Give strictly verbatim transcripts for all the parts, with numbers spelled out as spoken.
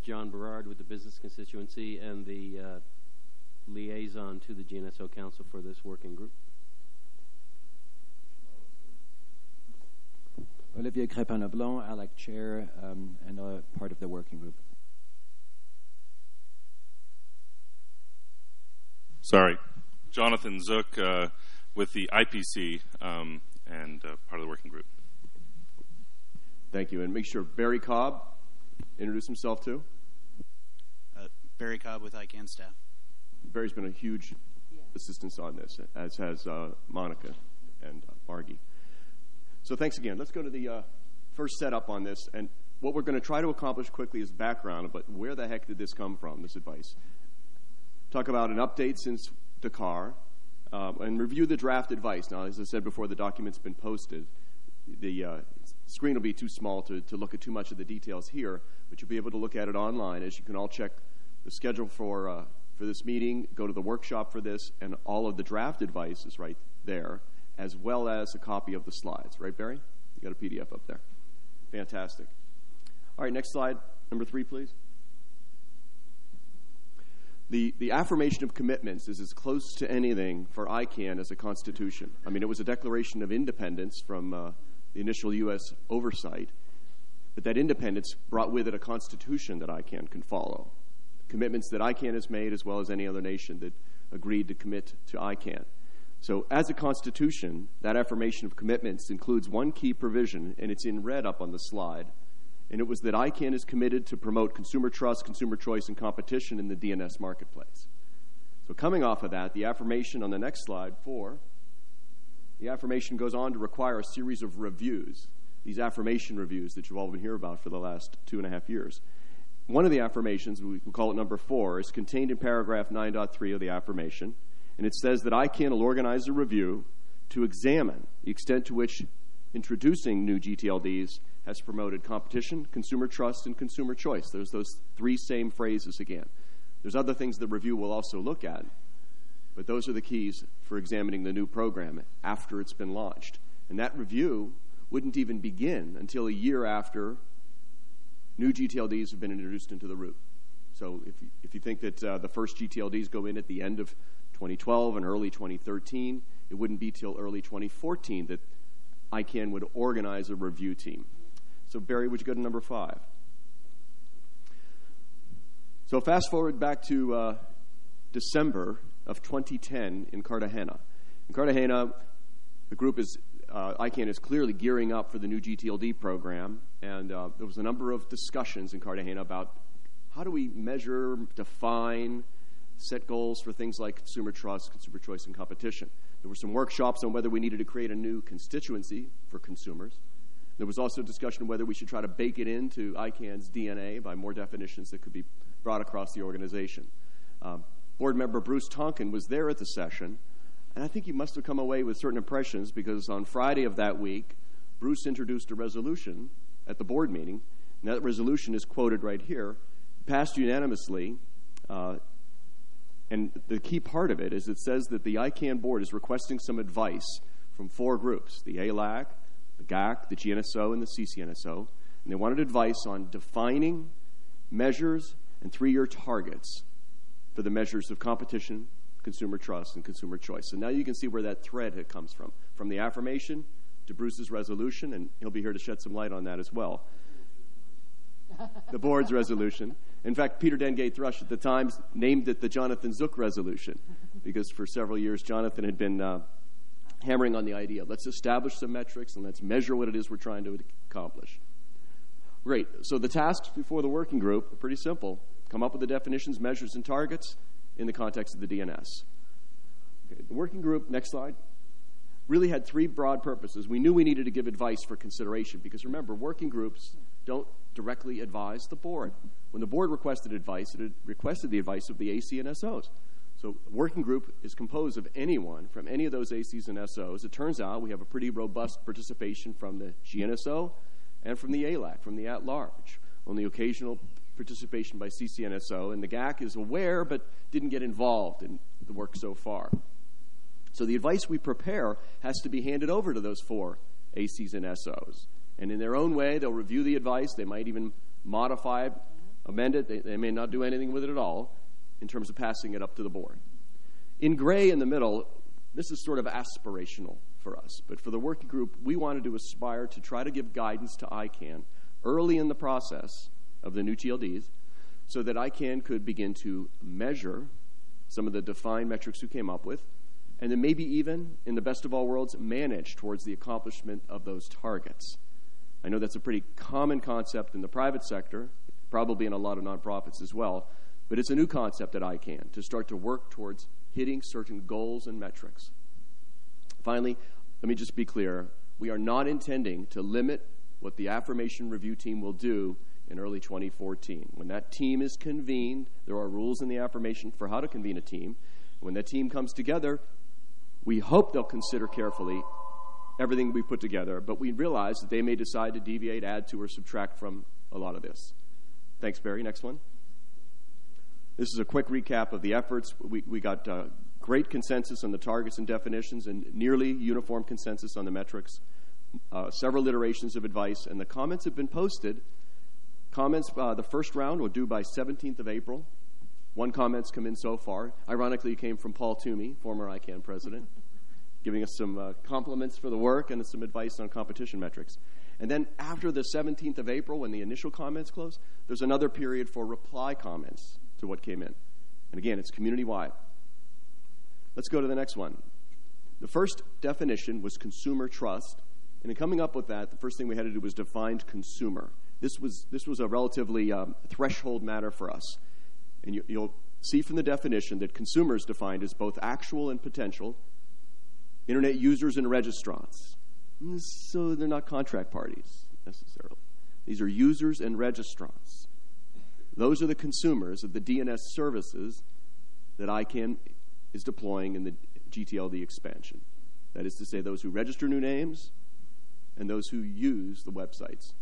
John Berard with the business constituency and the uh, liaison to the G N S O Council for this working group. Olivier Crépin-Leblond, Alec Chair, um, and uh, part of the working group. Sorry. Jonathan Zook uh, with the I P C um, and uh, part of the working group. Thank you. And make sure Barry Cobb introduce himself too. Uh, Barry Cobb with I CANN staff. Barry's been a huge assistance on this, as has uh, Monica and uh, Margie. So thanks again. Let's go to the uh, first setup on this. And what we're going to try to accomplish quickly is background, but where the heck did this come from, this advice? Talk about an update since Dakar, uh, and review the draft advice. Now, as I said before, the document's been posted. The uh, screen will be too small to, to look at too much of the details here, but you'll be able to look at it online, as you can all check the schedule for uh, for this meeting, go to the workshop for this, and all of the draft advice is right there, as well as a copy of the slides. Right, Barry? You got a P D F up there. Fantastic. All right, next slide, number three, please. The, the affirmation of commitments is as close to anything for I CANN as a constitution. I mean, it was a declaration of independence from uh, the initial U S oversight, but that independence brought with it a constitution that I CANN can follow. Commitments that I CANN has made, as well as any other nation that agreed to commit to I CANN. So as a constitution, that affirmation of commitments includes one key provision, and it's in red up on the slide, and it was that I CANN is committed to promote consumer trust, consumer choice, and competition in the D N S marketplace. So coming off of that, the affirmation on the next slide, four, the affirmation goes on to require a series of reviews, these affirmation reviews that you've all been hearing about for the last two and a half years. One of the affirmations, we call it number four, is contained in paragraph nine point three of the affirmation, and it says that I CANN will organize a review to examine the extent to which introducing new G T L Ds has promoted competition, consumer trust, and consumer choice. There's those three same phrases again. There's other things the review will also look at, but those are the keys for examining the new program after it's been launched. And that review wouldn't even begin until a year after new G T L Ds have been introduced into the route. So if you, if you think that uh, the first G T L Ds go in at the end of twenty twelve and early twenty thirteen, it wouldn't be till early twenty fourteen that I CANN would organize a review team. So Barry, would you go to number five? So fast forward back to uh, December of twenty ten in Cartagena. In Cartagena, the group is, uh, I CANN is clearly gearing up for the new G T L D program, and uh, there was a number of discussions in Cartagena about how do we measure, define, set goals for things like consumer trust, consumer choice, and competition. There were some workshops on whether we needed to create a new constituency for consumers. There was also a discussion of whether we should try to bake it into I CANN's D N A by more definitions that could be brought across the organization. Uh, board member Bruce Tonkin was there at the session, and I think he must have come away with certain impressions because on Friday of that week, Bruce introduced a resolution at the board meeting, and that resolution is quoted right here, passed unanimously, uh, and the key part of it is it says that the I CANN board is requesting some advice from four groups, the A L A C, the G A C, the G N S O, and the C C N S O, and they wanted advice on defining measures and three-year targets for the measures of competition, consumer trust, and consumer choice. So now you can see where that thread comes from, from the affirmation to Bruce's resolution, and he'll be here to shed some light on that as well. The board's resolution. In fact, Peter Dengate Thrush at the time named it the Jonathan Zook resolution because for several years Jonathan had been uh, hammering on the idea, let's establish some metrics and let's measure what it is we're trying to accomplish. Great. So the tasks before the working group are pretty simple. Come up with the definitions, measures, and targets in the context of the D N S. Okay, the working group, next slide, really had three broad purposes. We knew we needed to give advice for consideration because, remember, working groups don't directly advise the board. When the board requested advice, it had requested the advice of the A C and S Os. So a working group is composed of anyone from any of those A Cs and S Os. It turns out we have a pretty robust participation from the G N S O and from the A L A C, from the at-large. Only occasional participation by C C N S O, and the G A C is aware but didn't get involved in the work so far. So the advice we prepare has to be handed over to those four A Cs and S Os. And in their own way, they'll review the advice. They might even modify it amend it. They, they may not do anything with it at all in terms of passing it up to the board. In gray in the middle, this is sort of aspirational for us. But for the working group, we wanted to aspire to try to give guidance to I CANN early in the process of the new T L Ds so that I CANN could begin to measure some of the defined metrics we came up with, and then maybe even, in the best of all worlds, manage towards the accomplishment of those targets. I know that's a pretty common concept in the private sector, probably in a lot of nonprofits as well, but it's a new concept at I CANN to start to work towards hitting certain goals and metrics. Finally, let me just be clear. We are not intending to limit what the affirmation review team will do in early twenty fourteen. When that team is convened, there are rules in the affirmation for how to convene a team. When that team comes together, we hope they'll consider carefully everything we put together, but we realize that they may decide to deviate, add to, or subtract from a lot of this. Thanks, Barry. Next one. This is a quick recap of the efforts. We, we got uh, great consensus on the targets and definitions and nearly uniform consensus on the metrics, uh, several iterations of advice, and the comments have been posted. Comments, uh, the first round were due by seventeenth of April. One comment's come in so far. Ironically, it came from Paul Toomey, former I CANN president, giving us some uh, compliments for the work and some advice on competition metrics. And then after the seventeenth of April, when the initial comments close, there's another period for reply comments to what came in. And again, it's community-wide. Let's go to the next one. The first definition was consumer trust. And in coming up with that, the first thing we had to do was define consumer. This was, this was a relatively um, threshold matter for us. And you, you'll see from the definition that consumer is defined as both actual and potential internet users and registrants. So they're not contract parties necessarily. These are users and registrants. Those are the consumers of the D N S services that I CANN is deploying in the G T L D expansion. That is to say, those who register new names and those who use the websites.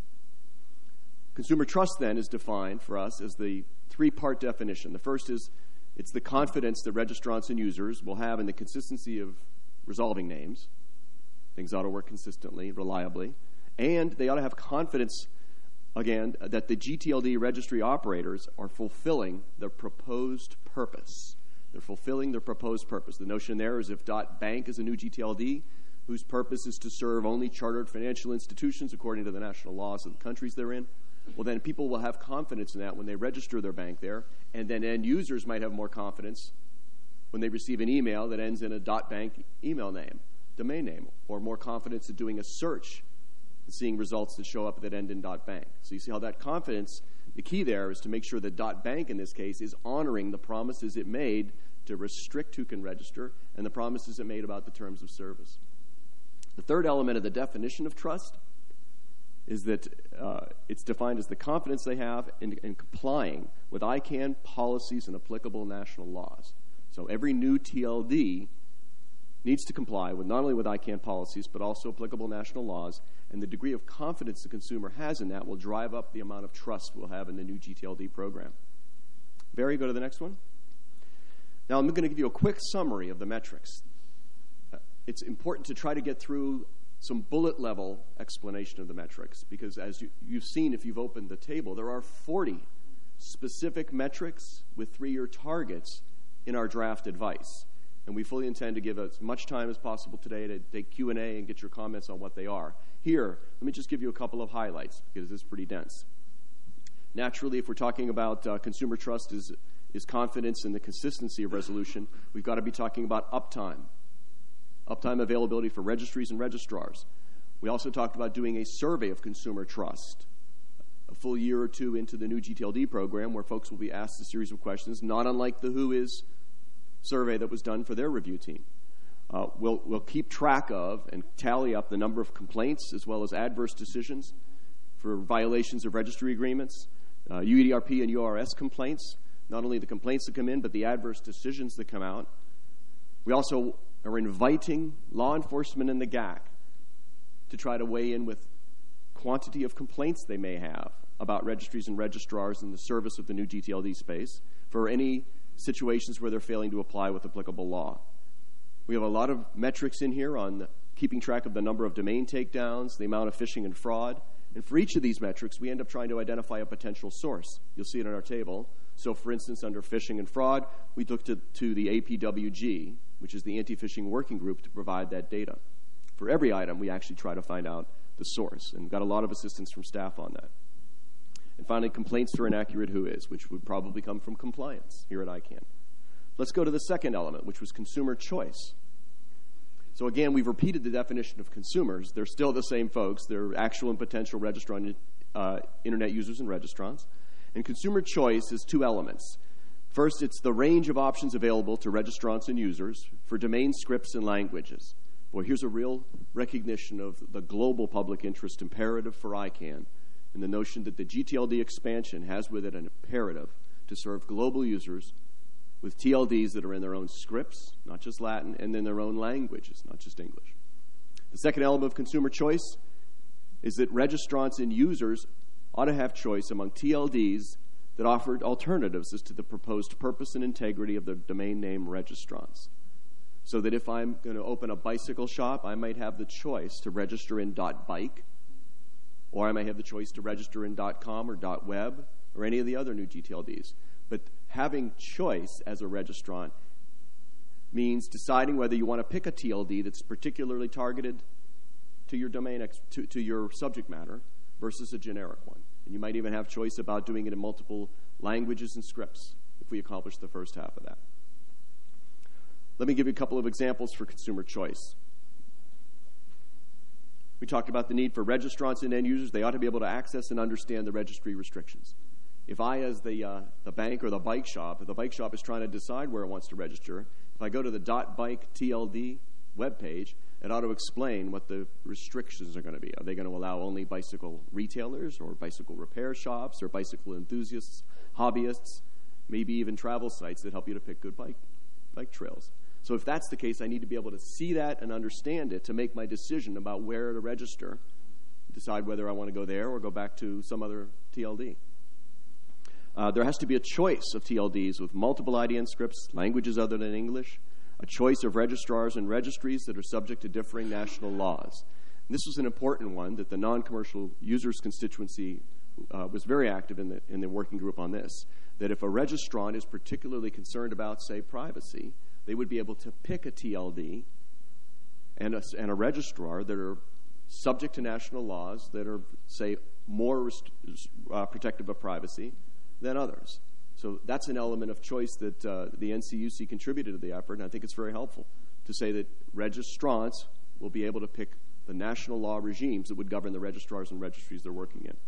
Consumer trust, then, is defined for us as the three-part definition. The first is it's the confidence that registrants and users will have in the consistency of resolving names. Things ought to work consistently, reliably. And they ought to have confidence, again, that the G T L D registry operators are fulfilling their proposed purpose. They're fulfilling their proposed purpose. The notion there is if .bank is a new G T L D, whose purpose is to serve only chartered financial institutions according to the national laws of the countries they're in, well, then people will have confidence in that when they register their bank there, and then end users might have more confidence when they receive an email that ends in a .bank email name, domain name, or more confidence in doing a search and seeing results that show up that end in .bank. So you see how that confidence, the key there is to make sure that .bank in this case is honoring the promises it made to restrict who can register and the promises it made about the terms of service. The third element of the definition of trust is that uh, it's defined as the confidence they have in, in complying with I CANN policies and applicable national laws. So every new T L D needs to comply with not only with I CANN policies, but also applicable national laws, and the degree of confidence the consumer has in that will drive up the amount of trust we'll have in the new G T L D program. Barry, go to the next one. Now, I'm going to give you a quick summary of the metrics. Uh, it's important to try to get through some bullet-level explanation of the metrics, because as you, you've seen if you've opened the table, there are forty specific metrics with three-year targets in our draft advice. And we fully intend to give as much time as possible today to take Q and A and get your comments on what they are. Here, let me just give you a couple of highlights, because this is pretty dense. Naturally, if we're talking about uh, consumer trust is, is confidence in the consistency of resolution, we've got to be talking about uptime. Uptime availability for registries and registrars. We also talked about doing a survey of consumer trust a full year or two into the new G T L D program, where folks will be asked a series of questions, not unlike the Who Is survey that was done for their review team. Uh, we'll, we'll keep track of and tally up the number of complaints as well as adverse decisions for violations of registry agreements, uh, U E D R P and U R S complaints, not only the complaints that come in, but the adverse decisions that come out. We also are inviting law enforcement and the G A C to try to weigh in with quantity of complaints they may have about registries and registrars in the service of the new G T L D space for any situations where they're failing to apply with applicable law. We have a lot of metrics in here on the keeping track of the number of domain takedowns, the amount of phishing and fraud. And for each of these metrics, we end up trying to identify a potential source. You'll see it on our table. So, for instance, under phishing and fraud, we looked to, to the A P W G, which is the Anti-Phishing Working Group, to provide that data. For every item, we actually try to find out the source, and got a lot of assistance from staff on that. And finally, complaints for inaccurate who is, which would probably come from compliance here at ICANN. Let's go to the second element, which was consumer choice. So again, we've repeated the definition of consumers. They're still the same folks. They're actual and potential registrant uh, internet users and registrants. And consumer choice is two elements. First, it's the range of options available to registrants and users for domain scripts and languages. Boy, here's a real recognition of the global public interest imperative for ICANN, and the notion that the G T L D expansion has with it an imperative to serve global users with T L Ds that are in their own scripts, not just Latin, and in their own languages, not just English. The second element of consumer choice is that registrants and users ought to have choice among T L Ds that offered alternatives as to the proposed purpose and integrity of the domain name registrants. So that if I'm going to open a bicycle shop, I might have the choice to register in .bike, or I might have the choice to register in .com or .web or any of the other new G T L Ds. But having choice as a registrant means deciding whether you want to pick a T L D that's particularly targeted to your domain, ex- to, to your subject matter, versus a generic one. And you might even have choice about doing it in multiple languages and scripts if we accomplish the first half of that. Let me give you a couple of examples for consumer choice. We talked about the need for registrants and end users. They ought to be able to access and understand the registry restrictions. If I, as the uh, the bank or the bike shop, if the bike shop is trying to decide where it wants to register, if I go to the .bike T L D webpage, it ought to explain what the restrictions are going to be. Are they going to allow only bicycle retailers or bicycle repair shops or bicycle enthusiasts, hobbyists, maybe even travel sites that help you to pick good bike bike trails? So if that's the case, I need to be able to see that and understand it to make my decision about where to register, decide whether I want to go there or go back to some other T L D. Uh, there has to be a choice of T L Ds with multiple I D N scripts, languages other than English, a choice of registrars and registries that are subject to differing national laws. And this was an important one that the non-commercial users constituency uh, was very active in the, in the working group on this, that if a registrant is particularly concerned about, say, privacy, they would be able to pick a T L D and a, and a registrar that are subject to national laws that are, say, more rest- uh, protective of privacy than others. So that's an element of choice that uh, the N C U C contributed to the effort, and I think it's very helpful to say that registrants will be able to pick the national law regimes that would govern the registrars and registries they're working in.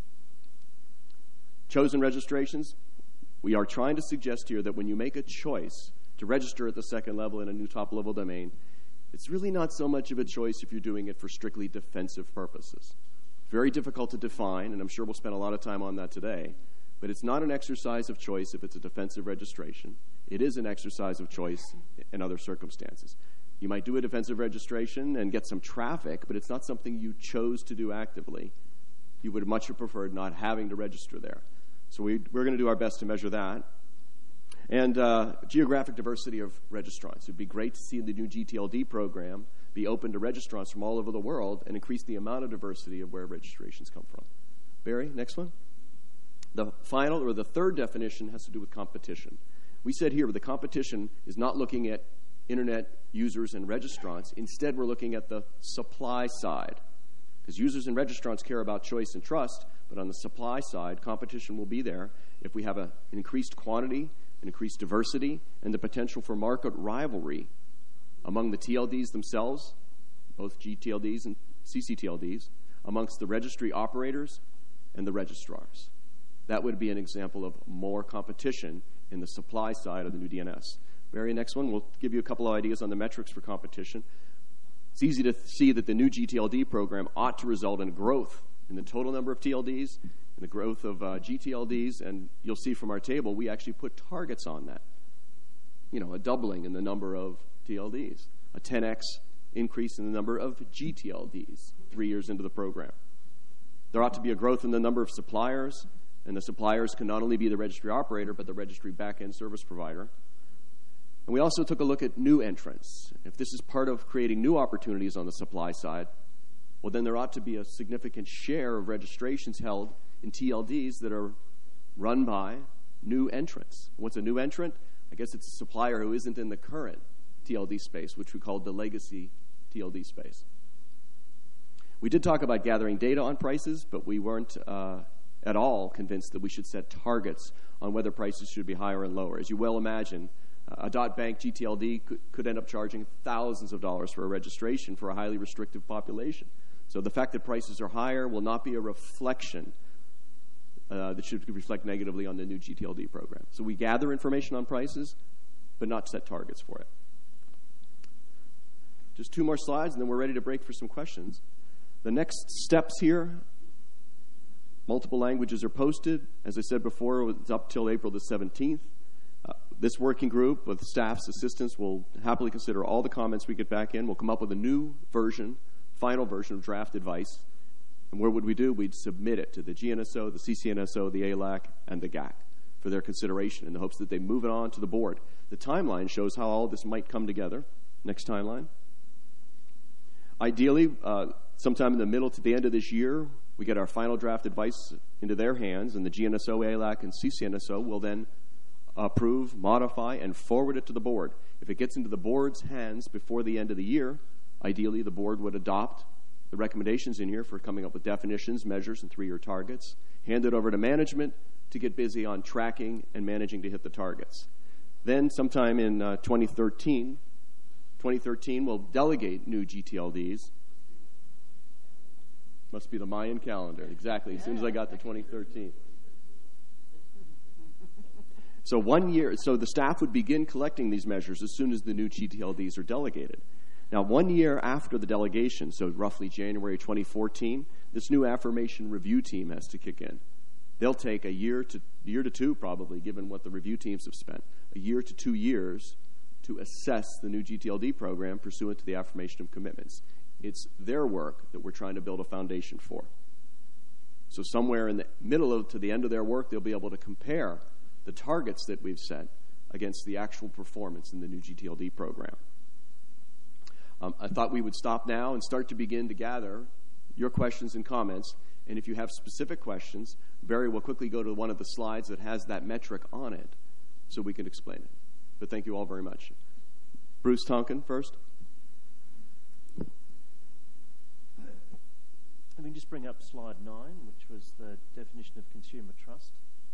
Chosen registrations, we are trying to suggest here that when you make a choice to register at the second level in a new top-level domain, it's really not so much of a choice if you're doing it for strictly defensive purposes. Very difficult to define, and I'm sure we'll spend a lot of time on that today. But it's not an exercise of choice if it's a defensive registration. It is an exercise of choice in other circumstances. You might do a defensive registration and get some traffic, but it's not something you chose to do actively. You would much have preferred not having to register there. So we, we're going to do our best to measure that. And uh, geographic diversity of registrants. It would be great to see the new G T L D program be open to registrants from all over the world and increase the amount of diversity of where registrations come from. Barry, next one. The final, or the third definition, has to do with competition. We said here the competition is not looking at internet users and registrants. Instead, we're looking at the supply side. Because users and registrants care about choice and trust, but on the supply side, competition will be there if we have a, an increased quantity, an increased diversity, and the potential for market rivalry among the T L Ds themselves, both G T L Ds and C C T L Ds, amongst the registry operators and the registrars. That would be an example of more competition in the supply side of the new D N S. Very next one, we'll give you a couple of ideas on the metrics for competition. It's easy to see that the new G T L D program ought to result in growth in the total number of T L Ds, and the growth of uh, G T L Ds, and you'll see from our table, we actually put targets on that. You know, a doubling in the number of T L Ds, a ten x increase in the number of G T L Ds three years into the program. There ought to be a growth in the number of suppliers, and the suppliers can not only be the registry operator, but the registry back-end service provider. And we also took a look at new entrants. If this is part of creating new opportunities on the supply side, well, then there ought to be a significant share of registrations held in T L Ds that are run by new entrants. What's a new entrant? I guess it's a supplier who isn't in the current T L D space, which we call the legacy T L D space. We did talk about gathering data on prices, but we weren't uh, at all convinced that we should set targets on whether prices should be higher and lower. As you well imagine, a dot bank G T L D could, could end up charging thousands of dollars for a registration for a highly restrictive population. So the fact that prices are higher will not be a reflection uh, that should reflect negatively on the new G T L D program. So we gather information on prices, but not set targets for it. Just two more slides, and then we're ready to break for some questions. The next steps here, multiple languages are posted. As I said before, it's up till April the seventeenth. Uh, this working group with staff's assistance will happily consider all the comments we get back in. We'll come up with a new version, final version of draft advice. And where would we do? We'd submit it to the G N S O, the C C N S O, the A L A C, and the G A C for their consideration in the hopes that they move it on to the board. The timeline shows how all this might come together. Next timeline. Ideally, uh, sometime in the middle to the end of this year, we get our final draft advice into their hands, and the G N S O, A L A C, and C C N S O will then approve, modify, and forward it to the board. If it gets into the board's hands before the end of the year, ideally the board would adopt the recommendations in here for coming up with definitions, measures, and three-year targets, hand it over to management to get busy on tracking and managing to hit the targets. Then sometime in uh, twenty thirteen, twenty thirteen, we'll delegate new G T L Ds. Must be the Mayan calendar, exactly, as soon as I got to twenty thirteen. So one year, so the staff would begin collecting these measures as soon as the new G T L Ds are delegated. Now, one year after the delegation, so roughly January twenty fourteen, this new affirmation review team has to kick in. They'll take a year to year to two, probably, given what the review teams have spent, a year to two years to assess the new G T L D program pursuant to the affirmation of commitments. It's their work that we're trying to build a foundation for. So somewhere in the middle of to the end of their work, they'll be able to compare the targets that we've set against the actual performance in the new G T L D program. Um, I thought we would stop now and start to begin to gather your questions and comments. And if you have specific questions, Barry will quickly go to one of the slides that has that metric on it so we can explain it. But thank you all very much. Bruce Tonkin first. Let me just bring up slide nine, which was the definition of consumer trust.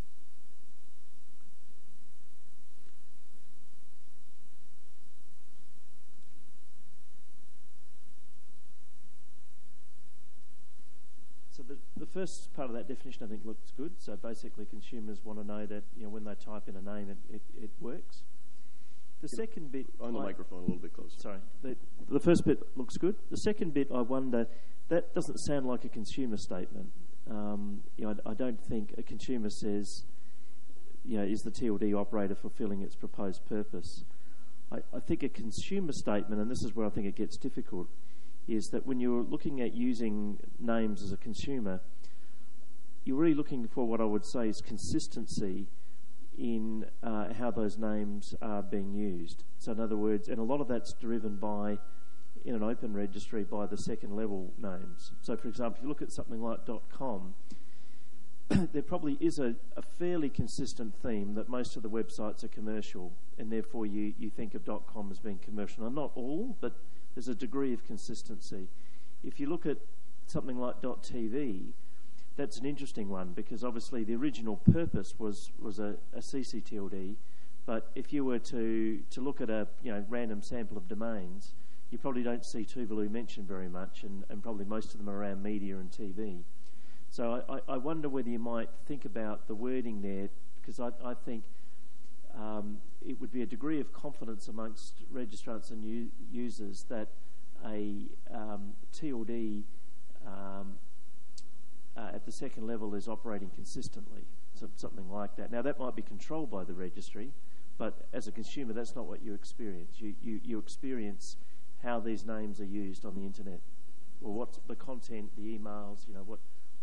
So the, the first part of that definition, I think, looks good. So basically, consumers want to know that, you know, when they type in a name, it, it, it works. The second bit... On the I, microphone a little bit closer. Sorry. The, the first bit looks good. The second bit, I wonder, that doesn't sound like a consumer statement. Um, you know, I, I don't think a consumer says, you know, is the T L D operator fulfilling its proposed purpose? I, I think a consumer statement, and this is where I think it gets difficult, is that when you're looking at using names as a consumer, you're really looking for what I would say is consistency in uh, how those names are being used. So in other words, and a lot of that's driven by, in an open registry, by the second level names. So for example, if you look at something like .com, there probably is a, a fairly consistent theme that most of the websites are commercial, and therefore you, you think of .com as being commercial. Now, not all, but there's a degree of consistency. If you look at something like .tv, that's an interesting one because obviously the original purpose was, was a, a C C T L D, but if you were to, to look at a you know random sample of domains, you probably don't see Tuvalu mentioned very much, and, and probably most of them are around media and T V. So I, I wonder whether you might think about the wording there, because I, I think um, it would be a degree of confidence amongst registrants and u- users that a um, T L D um, uh, at the second level is operating consistently, so something like that. Now, that might be controlled by the registry, but as a consumer, that's not what you experience. You, you, you experience how these names are used on the internet, or what's the content, the emails, you know, what, what, what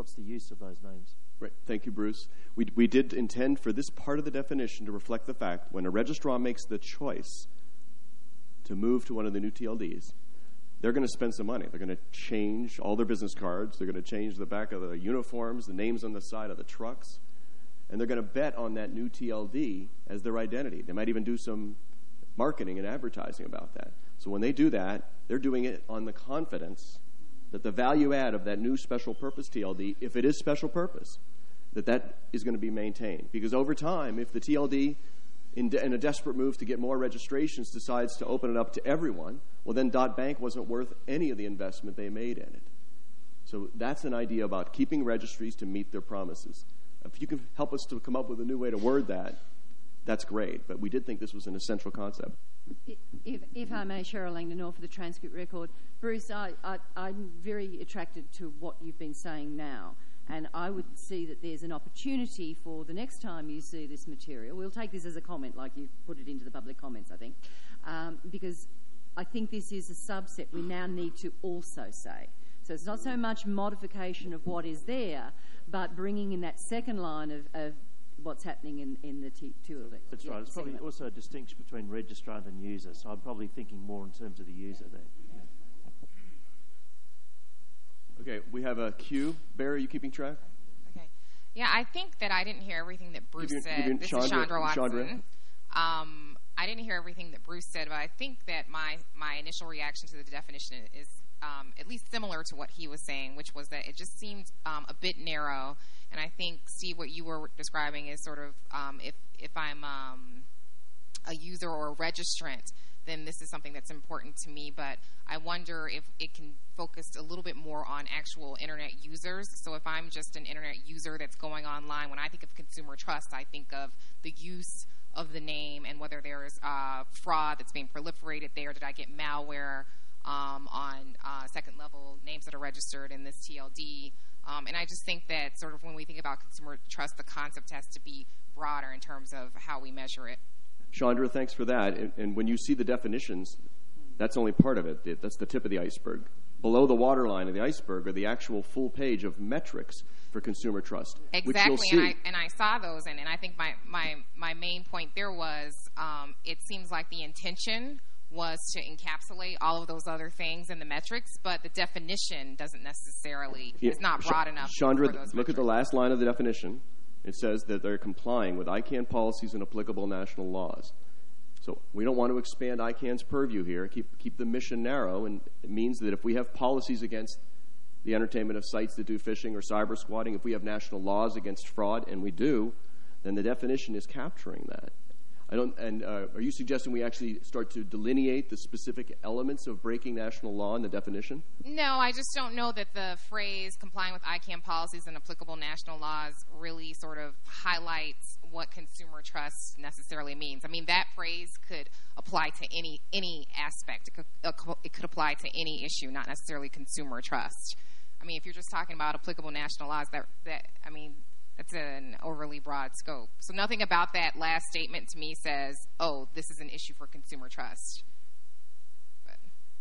what's the use of those names? Right. Thank you, Bruce. We, we did intend for this part of the definition to reflect the fact when a registrar makes the choice to move to one of the new T L Ds, they're going to spend some money. They're going to change all their business cards. They're going to change the back of the uniforms, the names on the side of the trucks, and they're going to bet on that new T L D as their identity. They might even do some marketing and advertising about that. So when they do that, they're doing it on the confidence that the value add of that new special purpose T L D, if it is special purpose, that that is going to be maintained. Because over time, if the T L D, in, de- in a desperate move to get more registrations, decides to open it up to everyone, well, then Dot Bank wasn't worth any of the investment they made in it. So that's an idea about keeping registries to meet their promises. If you can help us to come up with a new way to word that, that's great. But we did think this was an essential concept. If, if I may, Cheryl Langdon for the transcript record. Bruce, I, I, I'm very attracted to what you've been saying now. And I would see that there's an opportunity for the next time you see this material. We'll take this as a comment, like you put it into the public comments, I think, um, because I think this is a subset we now need to also say. So it's not so much modification of what is there, but bringing in that second line of, of what's happening in, in the T L D. That's yeah, right. It's probably segment. also a distinction between registrant and user. So I'm probably thinking more in terms of the user there. Okay, we have a queue. Barry, are you keeping track? Okay. Yeah, I think that I didn't hear everything that Bruce Give you- said. give you This Chandra- is Chandra Watson. Chandra. Um, I didn't hear everything that Bruce said, but I think that my, my initial reaction to the definition is um, at least similar to what he was saying, which was that it just seemed um, a bit narrow. And I think, Steve, what you were describing is sort of um, if, if I'm um, a user or a registrant, then this is something that's important to me. But I wonder if it can focus a little bit more on actual Internet users. So if I'm just an Internet user that's going online, when I think of consumer trust, I think of the use of the name and whether there's uh, fraud that's being proliferated there. Did I get malware um, on uh, second-level names that are registered in this T L D? Um, and I just think that sort of when we think about consumer trust, the concept has to be broader in terms of how we measure it. Chandra, thanks for that. And, and when you see the definitions, that's only part of it. It- That's the tip of the iceberg. Below the waterline of the iceberg are the actual full page of metrics for consumer trust, which you'll Exactly, see. and I and I saw those, and, and I think my, my, my main point there was um, it seems like the intention was to encapsulate all of those other things in the metrics, but the definition doesn't necessarily Yeah, is not broad Ch- enough. Chandra, for those look at the metrics. last line of the definition. It says that they're complying with I CANN policies and applicable national laws. So we don't want to expand I CANN's purview here. Keep keep the mission narrow, and it means that if we have policies against the entertainment of sites that do phishing or cyber squatting, if we have national laws against fraud, and we do, then the definition is capturing that. I don't. And uh, are you suggesting we actually start to delineate the specific elements of breaking national law in the definition? No, I just don't know that the phrase complying with I CANN policies and applicable national laws really sort of highlights what consumer trust necessarily means. I mean, that phrase could apply to any any aspect. It could, uh, it could apply to any issue, not necessarily consumer trust. I mean, if you're just talking about applicable national laws, that, that I mean, that's an overly broad scope. So nothing about that last statement to me says, oh, this is an issue for consumer trust. But.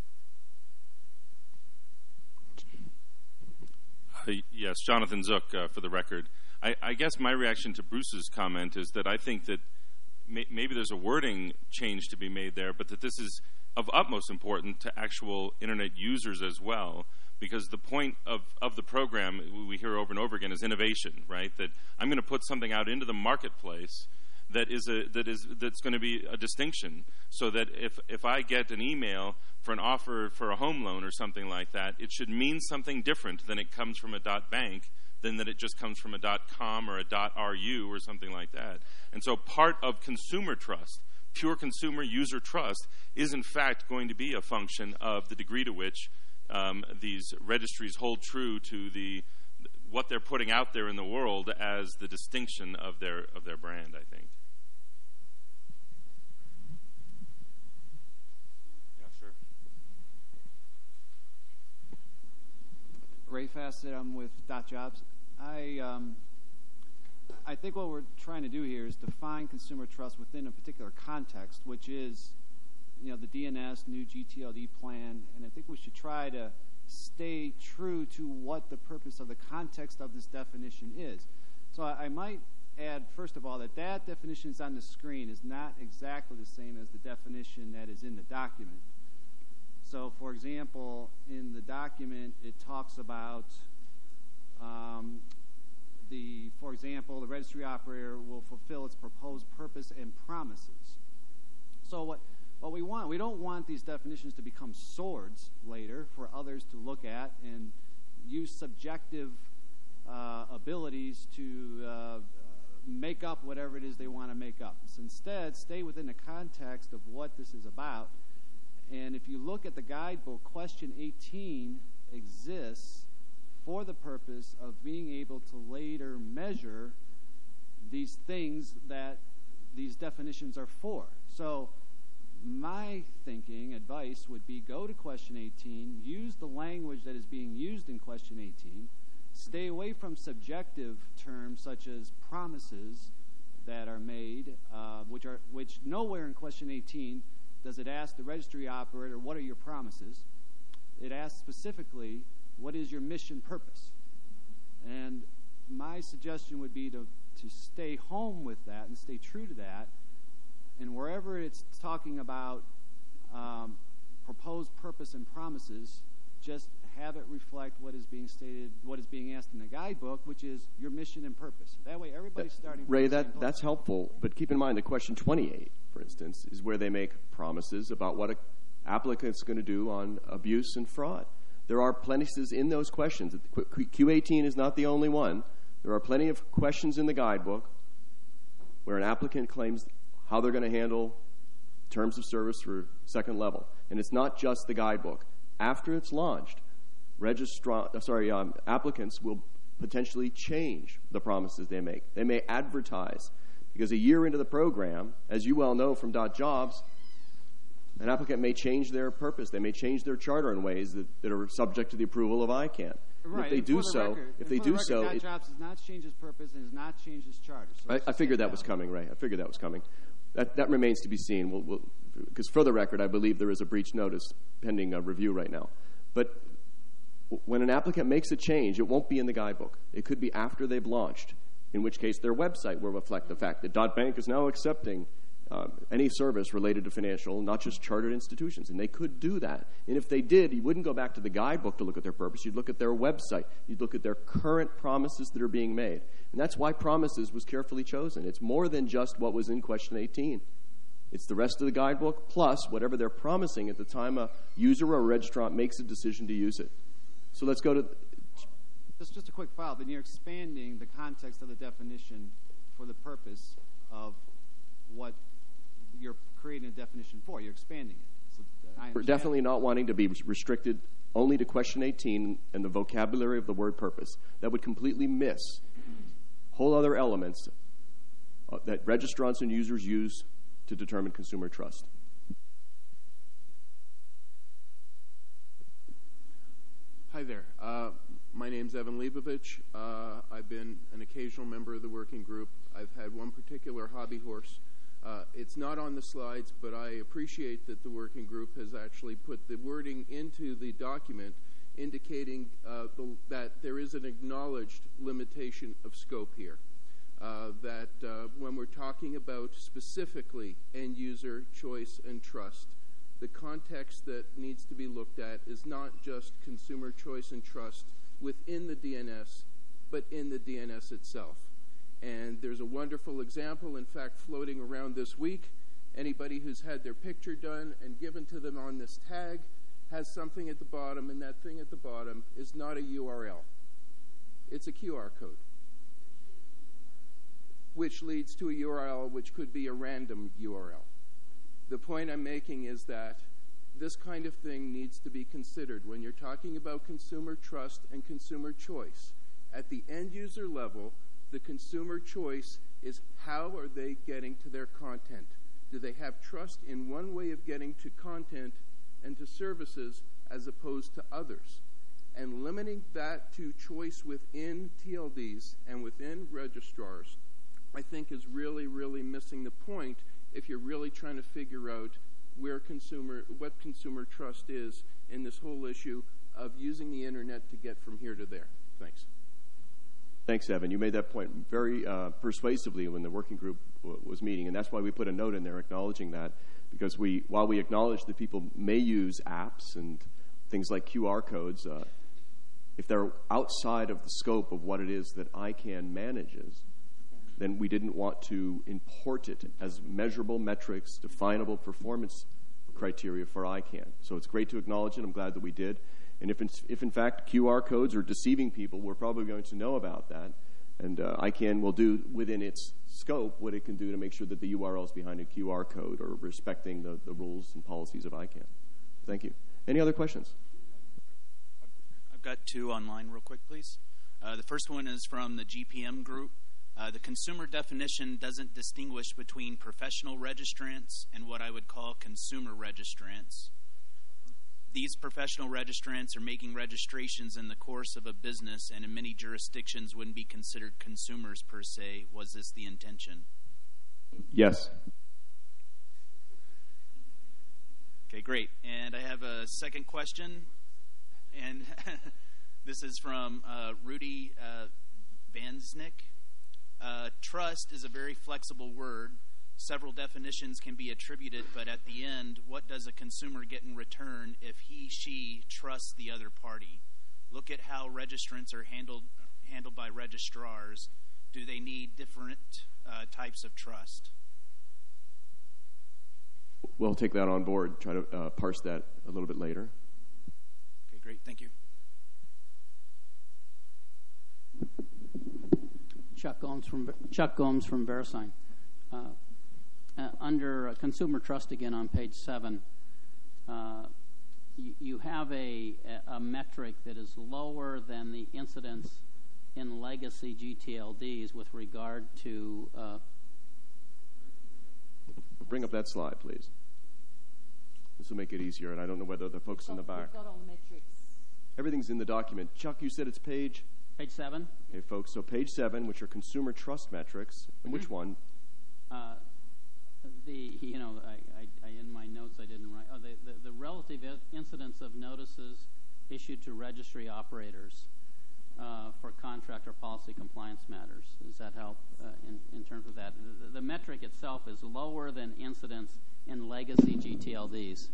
Uh, yes, Jonathan Zook, uh, for the record. I, I guess my reaction to Bruce's comment is that I think that may, maybe there's a wording change to be made there, but that this is of utmost importance to actual Internet users as well, because the point of, of the program, we hear over and over again, is innovation, right? That I'm going to put something out into the marketplace that is a that is that's going to be a distinction, so that if if I get an email for an offer for a home loan or something like that, it should mean something different than it comes from a .bank, than that it just comes from a .com or a .ru or something like that. And so part of consumer trust, pure consumer user trust, is in fact going to be a function of the degree to which um, these registries hold true to the what they're putting out there in the world as the distinction of their of their brand, I think. Yeah, sure. Ray Fassett, I'm with Dot Jobs. I um, I think what we're trying to do here is define consumer trust within a particular context, which is, you know, the D N S, new G T L D plan, and I think we should try to stay true to what the purpose of the context of this definition is. So I, I might add, first of all, that that definition is on the screen is not exactly the same as the definition that is in the document. So, for example, in the document, it talks about um, the, for example, the registry operator will fulfill its proposed purpose and promises. So what, what we want, we don't want these definitions to become swords later for others to look at and use subjective uh, abilities to uh, make up whatever it is they want to make up. So instead, stay within the context of what this is about. And if you look at the guidebook, question eighteen exists for the purpose of being able to later measure these things that these definitions are for. So my thinking, advice would be go to question eighteen, use the language that is being used in question eighteen, stay away from subjective terms such as promises that are made, uh, which are which nowhere in question eighteen does it ask the registry operator, what are your promises? It asks specifically, what is your mission purpose? And my suggestion would be to, to stay home with that and stay true to that. And wherever it's talking about um, proposed purpose and promises, just have it reflect what is being stated, what is being asked in the guidebook, which is your mission and purpose. That way everybody's starting from Ray, the same that, place. that's helpful, but keep in mind that question twenty-eight, for instance, is where they make promises about what an applicant's going to do on abuse and fraud. There are places in those questions. Q eighteen is not the only one. There are plenty of questions in the guidebook where an applicant claims how they're going to handle terms of service for second level. And it's not just the guidebook. After it's launched, registra- sorry, um, applicants will potentially change the promises they make. They may advertise, because a year into the program, as you well know from Dot Jobs, an applicant may change their purpose. They may change their charter in ways that, that are subject to the approval of I CANN. Right. If they and do for the so, record, if and they for do the record, so, Dot it, Jobs has not changed his purpose and has not changed his charter. So I, it's I the figured same that was value. coming, Ray. I figured that was coming. That that remains to be seen. We'll, we'll, because for the record, I believe there is a breach notice pending a review right now. But when an applicant makes a change, it won't be in the guidebook. It could be after they've launched, in which case their website will reflect the fact that Dot Bank is now accepting uh, any service related to financial, not just chartered institutions. And they could do that. And if they did, you wouldn't go back to the guidebook to look at their purpose. You'd look at their website. You'd look at their current promises that are being made. And that's why promises was carefully chosen. It's more than just what was in question eighteen. It's the rest of the guidebook plus whatever they're promising at the time a user or a registrant makes a decision to use it. So let's go to... Just, just a quick follow-up. Then you're expanding the context of the definition for the purpose of what you're creating a definition for. You're expanding it. So I We're definitely not wanting to be restricted only to question eighteen and the vocabulary of the word purpose. That would completely miss whole other elements uh, that registrants and users use to determine consumer trust. Hi there. Uh, my name's Evan Leibovich. Uh, I've been an occasional member of the working group. I've had one particular hobby horse. Uh, it's not on the slides, but I appreciate that the working group has actually put the wording into the document indicating uh, the, that there is an acknowledged limitation of scope here. Uh, that uh, when we're talking about specifically end-user choice and trust, the context that needs to be looked at is not just consumer choice and trust within the D N S, but in the D N S itself. And there's a wonderful example, in fact, floating around this week. Anybody who's had their picture done and given to them on this tag has something at the bottom, and that thing at the bottom is not a U R L. It's a Q R code, which leads to a U R L which could be a random U R L. The point I'm making is that this kind of thing needs to be considered when you're talking about consumer trust and consumer choice. At the end user level, the consumer choice is how are they getting to their content? Do they have trust in one way of getting to content and to services as opposed to others? And limiting that to choice within T L Ds and within registrars, I think is really, really missing the point if you're really trying to figure out where consumer, what consumer trust is in this whole issue of using the internet to get from here to there. Thanks. Thanks, Evan. You made that point very uh, persuasively when the working group w- was meeting, and that's why we put a note in there acknowledging that, because we, while we acknowledge that people may use apps and things like Q R codes, uh, if they're outside of the scope of what it is that ICANN manages, then we didn't want to import it as measurable metrics, definable performance criteria for ICANN. So it's great to acknowledge it. I'm glad that we did. And if in, if in fact Q R codes are deceiving people, we're probably going to know about that. And uh, ICANN will do within its scope what it can do to make sure that the U R Ls behind a Q R code are respecting the, the rules and policies of ICANN. Thank you. Any other questions? I've got two online real quick, please. Uh, the first one is from the G P M group. Uh, the consumer definition doesn't distinguish between professional registrants and what I would call consumer registrants. These professional registrants are making registrations in the course of a business and in many jurisdictions wouldn't be considered consumers per se. Was this the intention? Yes. Okay, great. And I have a second question, and this is from uh, Rudy uh, Vansnick. Uh, trust is a very flexible word. Several definitions can be attributed, but at the end, what does a consumer get in return if he, she trusts the other party? Look at how registrants are handled handled by registrars. Do they need different uh, types of trust? We'll take that on board, try to uh, parse that a little bit later. Okay, great. Thank you. Chuck Gomes from Chuck Gomes from VeriSign. Uh, uh, under uh, consumer trust again on page seven, uh, you, you have a, a metric that is lower than the incidence in legacy G T L Ds with regard to. Uh, Bring up that slide, please. This will make it easier, and I don't know whether the folks in the back. We've got all the metrics. Everything's in the document. Chuck, you said it's page? Page seven. Okay, folks, so page seven, which are consumer trust metrics. And Mm-hmm. which one? Uh, the, you know, I, I, I, in my notes I didn't write, oh, the, the, the relative incidence of notices issued to registry operators uh, for contract or policy compliance matters. Does that help uh, in, in terms of that? The, the metric itself is lower than incidence in legacy G T L Ds.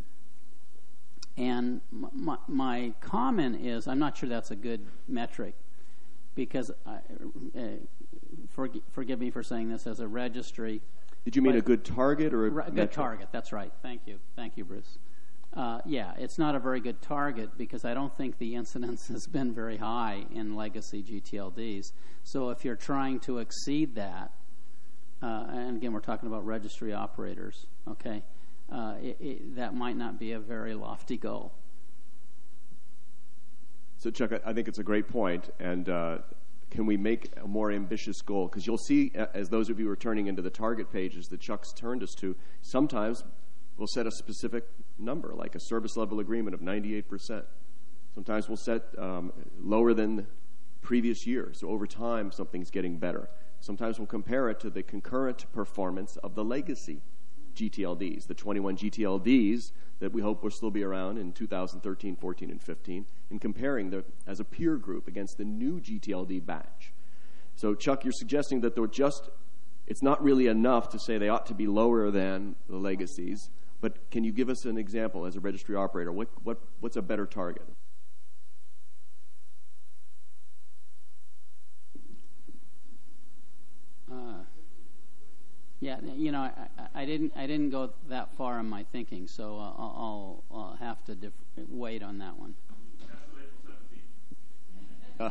And my, my comment is, I'm not sure that's a good metric, because, I, uh, for, forgive me for saying this as a registry. Did you mean a good target or a Right, good target, that's right. Thank you. Thank you, Bruce. Uh, yeah, it's not a very good target because I don't think the incidence has been very high in legacy G T L Ds. So if you're trying to exceed that, uh, and again, we're talking about registry operators, okay, uh, it, it, that might not be a very lofty goal. So, Chuck, I, I think it's a great point, and uh, can we make a more ambitious goal? Because you'll see, as those of you who are turning into the target pages that Chuck's turned us to, sometimes we'll set a specific number, like a service level agreement of ninety-eight percent. Sometimes we'll set um, lower than previous year, so over time something's getting better. Sometimes we'll compare it to the concurrent performance of the legacy G T L Ds, the twenty-one G T L Ds that we hope will still be around in two thousand thirteen, fourteen, and fifteen, and comparing them as a peer group against the new G T L D batch. So, Chuck, you're suggesting that they're just, it's not really enough to say they ought to be lower than the legacies, but can you give us an example as a registry operator? What, what, what's a better target? Uh, yeah, you know, I, I, I didn't I didn't go that far in my thinking, so uh, I'll, I'll have to dif- wait on that one. Uh,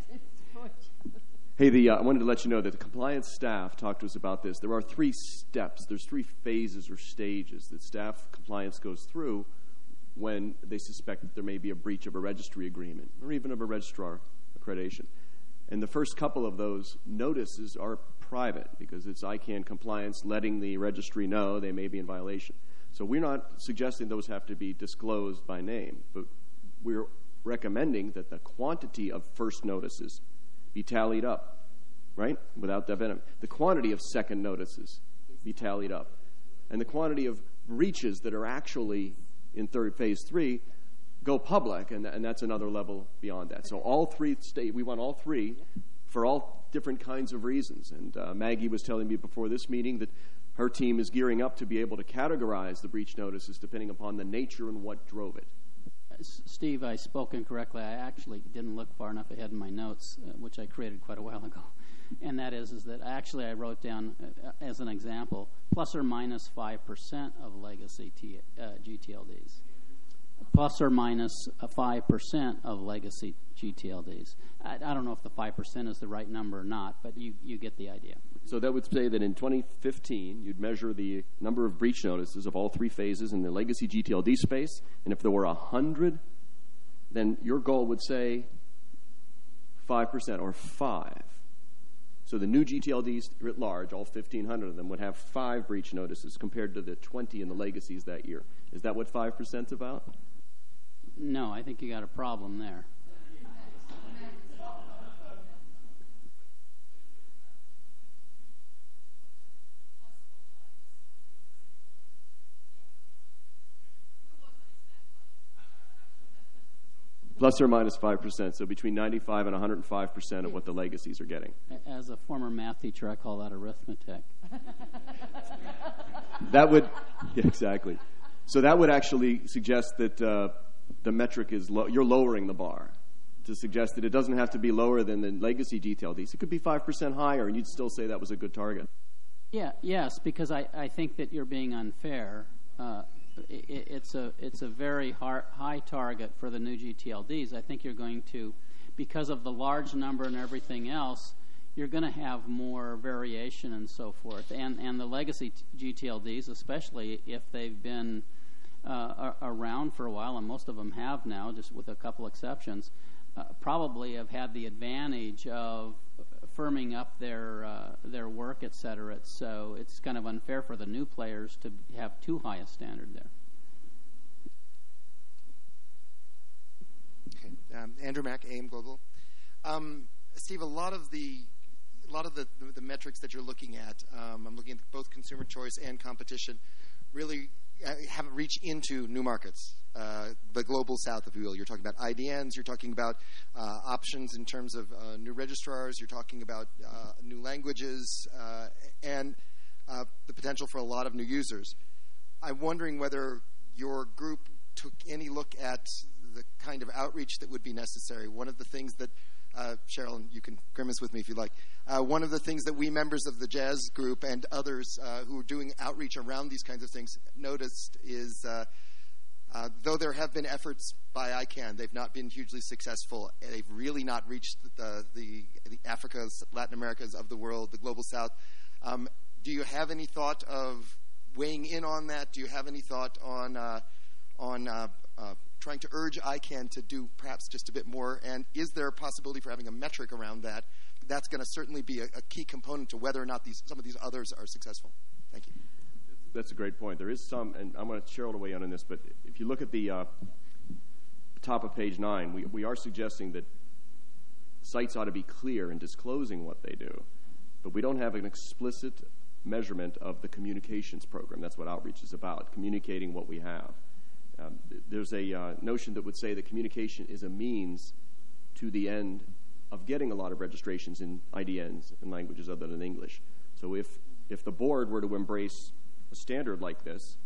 hey, the, uh, I wanted to let you know that the compliance staff talked to us about this. There are three steps. There's three phases or stages that staff compliance goes through when they suspect that there may be a breach of a registry agreement or even of a registrar accreditation. And the first couple of those notices are private because it's ICANN compliance letting the registry know they may be in violation. So we're not suggesting those have to be disclosed by name, but we're recommending that the quantity of first notices be tallied up, right, without the venom. The quantity of second notices be tallied up. And the quantity of breaches that are actually in third phase three go public, and, and that's another level beyond that. So all three state, we want all three for all different kinds of reasons. And uh, Maggie was telling me before this meeting that her team is gearing up to be able to categorize the breach notices depending upon the nature and what drove it. Steve, I spoke incorrectly. I actually didn't look far enough ahead in my notes, uh, which I created quite a while ago. And that is, is that actually I wrote down, uh, as an example, plus or minus five percent of legacy T, uh, G T L Ds. Plus or minus five percent of legacy G T L Ds. I, I don't know if the five percent is the right number or not, but you, you get the idea. So that would say that in twenty fifteen, you'd measure the number of breach notices of all three phases in the legacy G T L D space, and if there were one hundred, then your goal would say five percent or five. So the new G T L Ds writ large, all fifteen hundred of them, would have five breach notices compared to the twenty in the legacies that year. Is that what five percent is about? No, I think you got a problem there. Plus or minus five percent, so between ninety-five and one hundred five percent of what the legacies are getting. As a former math teacher, I call that arithmetic. That would, yeah, exactly. So that would actually suggest that uh, the metric is, low, you're lowering the bar to suggest that it doesn't have to be lower than the legacy G T L Ds. It could be five percent higher, and you'd still say that was a good target. Yeah, yes, because I, I think that you're being unfair. Uh, it, it's a it's a very hard, high target for the new G T L Ds. I think you're going to, because of the large number and everything else, you're going to have more variation and so forth. And and the legacy G T L Ds, especially if they've been uh, around for a while, and most of them have now, just with a couple exceptions, uh, probably have had the advantage of firming up their uh, their work, et cetera. So it's kind of unfair for the new players to have too high a standard there. Okay, um, Andrew Mack, A M Global. Um, Steve, a lot of the a lot of the, the, the metrics that you're looking at, um, I'm looking at both consumer choice and competition, really haven't reached into new markets, uh, the global south, if you will. You're talking about I D Ns, you're talking about uh, options in terms of uh, new registrars, you're talking about uh, new languages, uh, and uh, the potential for a lot of new users. I'm wondering whether your group took any look at the kind of outreach that would be necessary. One of the things that Uh, Cheryl, you can grimace with me if you like. Uh, one of the things that we members of the Jazz group and others uh, who are doing outreach around these kinds of things noticed is, uh, uh, though there have been efforts by I CANN, they've not been hugely successful. They've really not reached the, the, the Africas, Latin Americas of the world, the global south. Um, do you have any thought of weighing in on that? Do you have any thought on uh, on uh, uh, trying to urge I CANN to do perhaps just a bit more? And is there a possibility for having a metric around that? That's going to certainly be a, a key component to whether or not these some of these others are successful. Thank you. That's a great point. There is some, and I'm going to Cheryl to weigh in on this, but if you look at the uh, top of page nine, we, we are suggesting that sites ought to be clear in disclosing what they do, but we don't have an explicit measurement of the communications program. That's what outreach is about, communicating what we have. Um, there's a uh, notion that would say that communication is a means to the end of getting a lot of registrations in I D Ns and languages other than English. So if, if the board were to embrace a standard like this,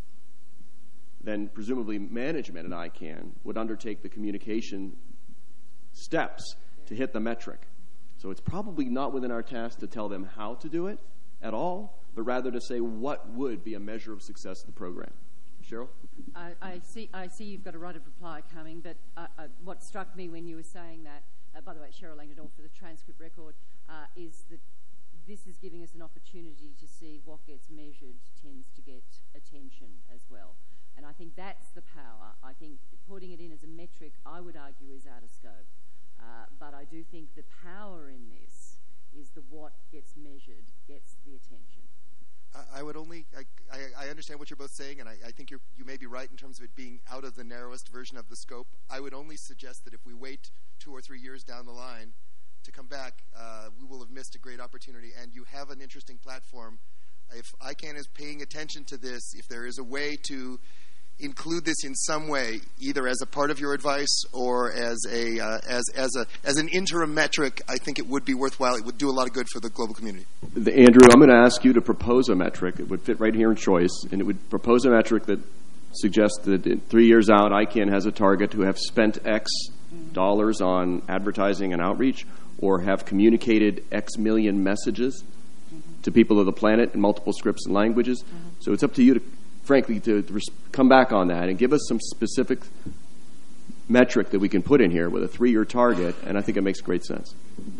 then presumably management at I CANN would undertake the communication steps to hit the metric. So it's probably not within our task to tell them how to do it at all, but rather to say what would be a measure of success of the program. Cheryl? I, I see. I see you've got a right of reply coming, but uh, uh, what struck me when you were saying that, uh, by the way, Cheryl Langdon for the transcript record, uh, is that this is giving us an opportunity to see what gets measured tends to get attention as well. And I think that's the power. I think putting it in as a metric, I would argue, is out of scope. Uh, but I do think the power in this is the what gets measured gets the attention. I would only, I, I, I understand what you're both saying, and I, I think you're, you may be right in terms of it being out of the narrowest version of the scope. I would only suggest that if we wait two or three years down the line to come back, uh, we will have missed a great opportunity. And you have an interesting platform. If I CANN is paying attention to this, if there is a way to include this in some way, either as a part of your advice or as a uh, as as a as an interim metric, I think it would be worthwhile. It would do a lot of good for the global community. The, Andrew, I'm going to ask you to propose a metric. It would fit right here in choice, and it would propose a metric that suggests that in three years out, I CANN has a target to have spent X dollars on advertising and outreach, or have communicated X million messages to people of the planet in multiple scripts and languages. Mm-hmm. So it's up to you, to, frankly, to, to res- come back on that and give us some specific metric that we can put in here with a three-year target, and I think it makes great sense.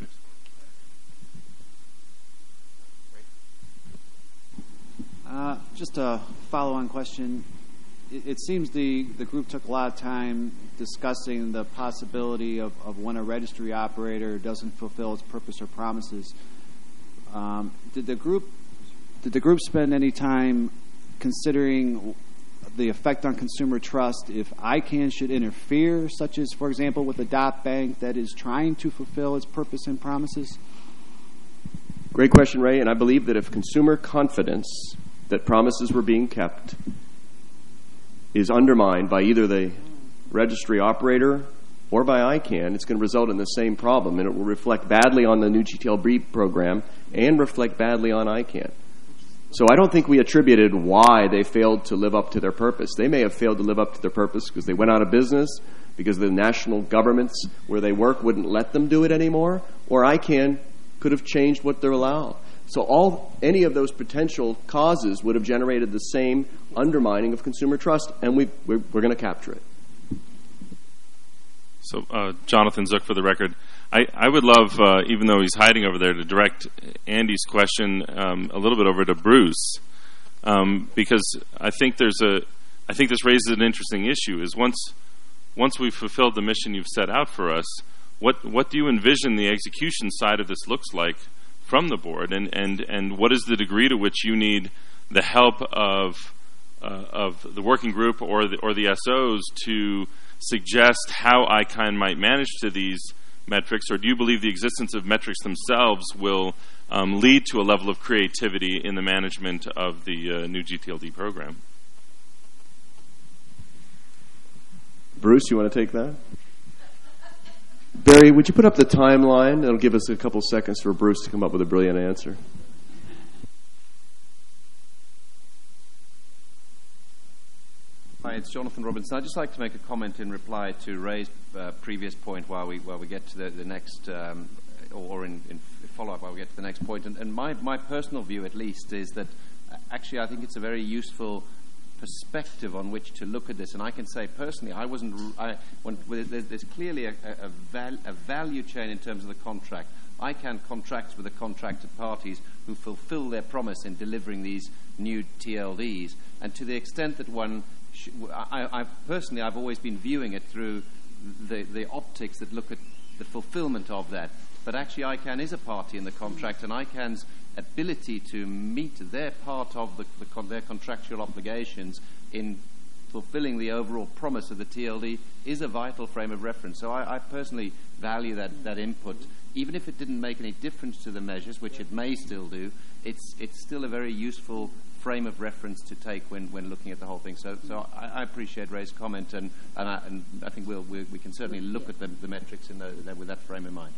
Uh, just a follow-on question. It, it seems the, the group took a lot of time discussing the possibility of, of when a registry operator doesn't fulfill its purpose or promises. Um, did the group did the group spend any time considering the effect on consumer trust if I CANN should interfere, such as, for example, with a dot bank that is trying to fulfill its purpose and promises? Great question, Ray, and I believe that if consumer confidence that promises were being kept is undermined by either the registry operator or by I CANN, it's going to result in the same problem, and it will reflect badly on the new G T L D program and reflect badly on I CANN. So I don't think we attributed why they failed to live up to their purpose. They may have failed to live up to their purpose because they went out of business, because the national governments where they work wouldn't let them do it anymore, or I CANN could have changed what they're allowed. So all any of those potential causes would have generated the same undermining of consumer trust, and we, we're, we're going to capture it. So, uh, Jonathan Zook, for the record, I, I would love, uh, even though he's hiding over there, to direct Andy's question um, a little bit over to Bruce, um, because I think there's a, I think this raises an interesting issue. Is once, once we've fulfilled the mission you've set out for us, what what do you envision the execution side of this looks like from the board, and and and what is the degree to which you need the help of uh, of the working group or the or the S Os to suggest how I CANN might manage to these metrics, or do you believe the existence of metrics themselves will um, lead to a level of creativity in the management of the uh, new G T L D program? Bruce, you want to take that? Barry, would you put up the timeline? That'll give us a couple seconds for Bruce to come up with a brilliant answer. Hi, it's Jonathan Robinson. I'd just like to make a comment in reply to Ray's uh, previous point while we while we get to the, the next, um, or in, in follow-up while we get to the next point. And, and my, my personal view, at least, is that uh, actually I think it's a very useful perspective on which to look at this. And I can say personally, I wasn't. I, when, there's, there's clearly a, a, val, a value chain in terms of the contract. I CANN contracts with the contracted parties who fulfill their promise in delivering these new T L Ds. And to the extent that one I, I personally, I've always been viewing it through the, the optics that look at the fulfillment of that. But actually, I CANN is a party in the contract, and I CANN's ability to meet their part of the, the con- their contractual obligations in fulfilling the overall promise of the T L D is a vital frame of reference. So I, I personally value that, that input. Even if it didn't make any difference to the measures, which it may still do, it's it's still a very useful frame of reference to take when, when looking at the whole thing. So so I, I appreciate Ray's comment, and and I, and I think we'll, we'll we can certainly look at the, the metrics in the, the, with that frame in mind.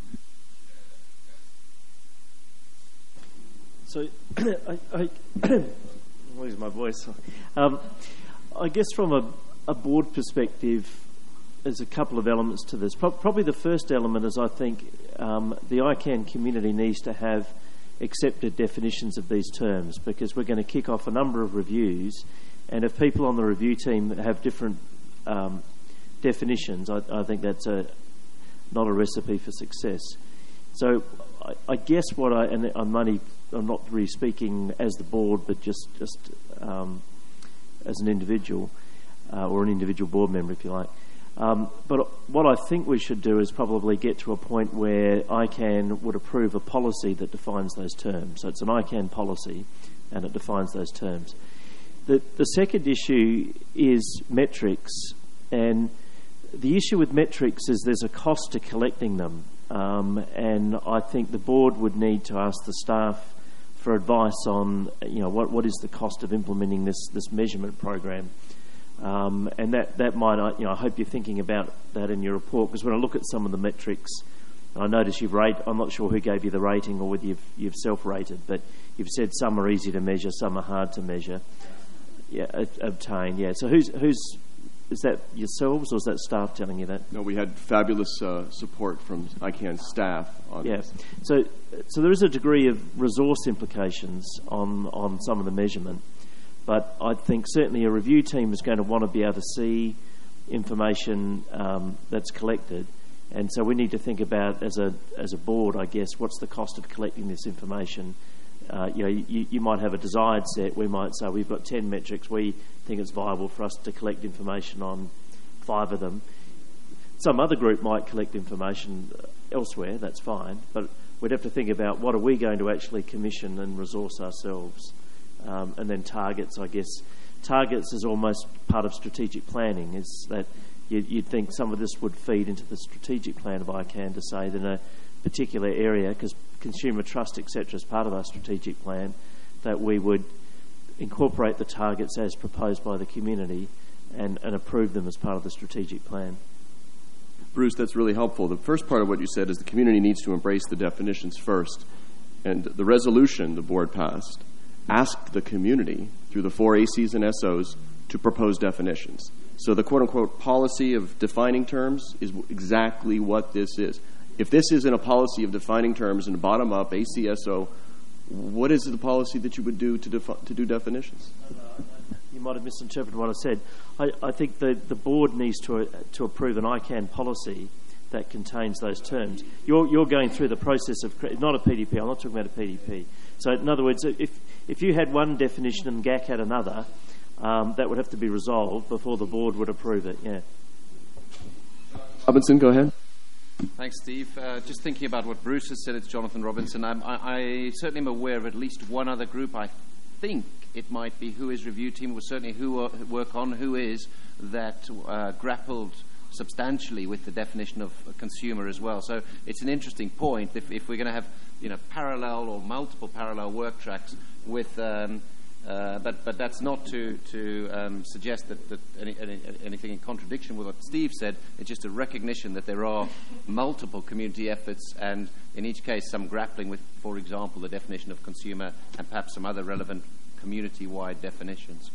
So I, I I'm losing my voice. Um, I guess from a, a board perspective, there's a couple of elements to this. Pro- probably the first element is I think um, the I CANN community needs to have accepted definitions of these terms, because we're going to kick off a number of reviews, and if people on the review team have different um, definitions, I, I think that's a not a recipe for success. So I, I guess what I, and I'm only I'm not really speaking as the board, but just just um, as an individual uh, or an individual board member, if you like. Um, but what I think we should do is probably get to a point where I CANN would approve a policy that defines those terms. So it's an I CANN policy, and it defines those terms. The, the second issue is metrics, and the issue with metrics is there's a cost to collecting them, um, and I think the board would need to ask the staff for advice on, you know, what what is the cost of implementing this this measurement program. Um, and that, that might, you know, I hope you're thinking about that in your report, because when I look at some of the metrics, I notice you've rated, I'm not sure who gave you the rating or whether you've, you've self-rated, but you've said some are easy to measure, some are hard to measure. Yeah, obtain, yeah. So who's, who's, is that yourselves or is that staff telling you that? No, we had fabulous uh, support from I CAN staff on yeah. this. So, so there is a degree of resource implications on, on some of the measurement. But I think certainly a review team is going to want to be able to see information um, that's collected. And so we need to think about, as a as a board, I guess, what's the cost of collecting this information? Uh, you know, you, you might have a desired set. We might say we've got ten metrics. We think it's viable for us to collect information on five of them. Some other group might collect information elsewhere. That's fine. But we'd have to think about what are we going to actually commission and resource ourselves. Um, and then targets, I guess. Targets is almost part of strategic planning, is that you, you'd think some of this would feed into the strategic plan of I CAN to say that in a particular area, because consumer trust, et cetera, is part of our strategic plan, that we would incorporate the targets as proposed by the community and, and approve them as part of the strategic plan. Bruce, that's really helpful. The first part of what you said is the community needs to embrace the definitions first. And the resolution the board passed asked the community through the four A Cs and S Os to propose definitions. So the quote-unquote policy of defining terms is exactly what this is. If this isn't a policy of defining terms and bottom-up A C S O, what is the policy that you would do to, defi- to do definitions? You might have misinterpreted what I said. I, I think the, the board needs to, uh, to approve an I CAN policy that contains those terms. You're, you're going through the process of, not a P D P, I'm not talking about a P D P. So in other words, if if you had one definition and G A C had another, um, that would have to be resolved before the board would approve it, yeah. Robinson, go ahead. Thanks, Steve. Uh, just thinking about what Bruce has said, it's Jonathan Robinson. I'm, I, I certainly am aware of at least one other group. I think it might be Who Is Review Team, was certainly who uh, work on Who Is, that uh, grappled substantially with the definition of a consumer as well. So it's an interesting point. If, if we're going to have, you know, parallel or multiple parallel work tracks with, um, uh, but but that's not to to um, suggest that, that any, any, anything in contradiction with what Steve said. It's just a recognition that there are multiple community efforts, and in each case, some grappling with, for example, the definition of consumer and perhaps some other relevant community-wide definitions.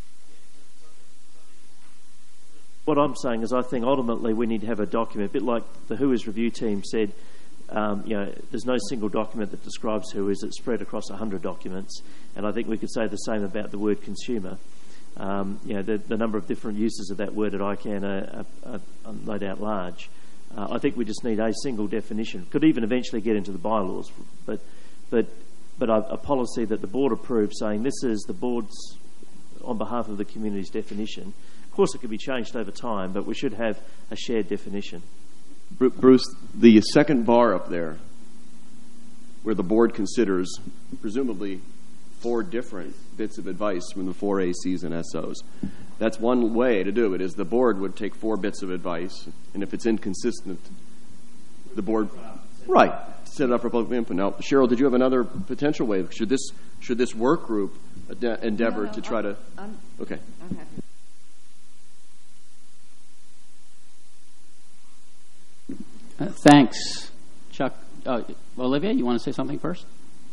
What I'm saying is I think ultimately we need to have a document, a bit like the Who Is Review team said, um, you know, there's no single document that describes Who Is, it's spread across one hundred documents, and I think we could say the same about the word consumer. Um, you know, the, the number of different uses of that word at I CAN are, are, are no doubt large. Uh, I think we just need a single definition. Could even eventually get into the bylaws, but but but a, a policy that the board approves saying this is the board's, on behalf of the community's definition. Of course, it could be changed over time, but we should have a shared definition. Bruce, the second bar up there, where the board considers presumably four different bits of advice from the four A Cs and S Os, that's one way to do it, is the board would take four bits of advice, and if it's inconsistent, the board... Right, set it up for public input. Now, Cheryl, did you have another potential way? Should this should this work group endeavor no, no, to try I'm, to... I'm, okay. I'm happy. Uh, thanks, Chuck. Uh, Olivia, you want to say something first?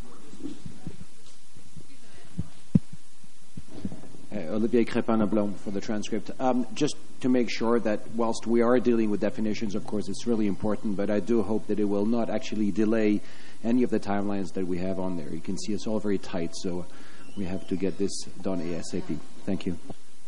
Uh, Olivier Crépin-Leblond for the transcript. Um, just to make sure that whilst we are dealing with definitions, of course, it's really important, but I do hope that it will not actually delay any of the timelines that we have on there. You can see it's all very tight, so we have to get this done ASAP. Thank you.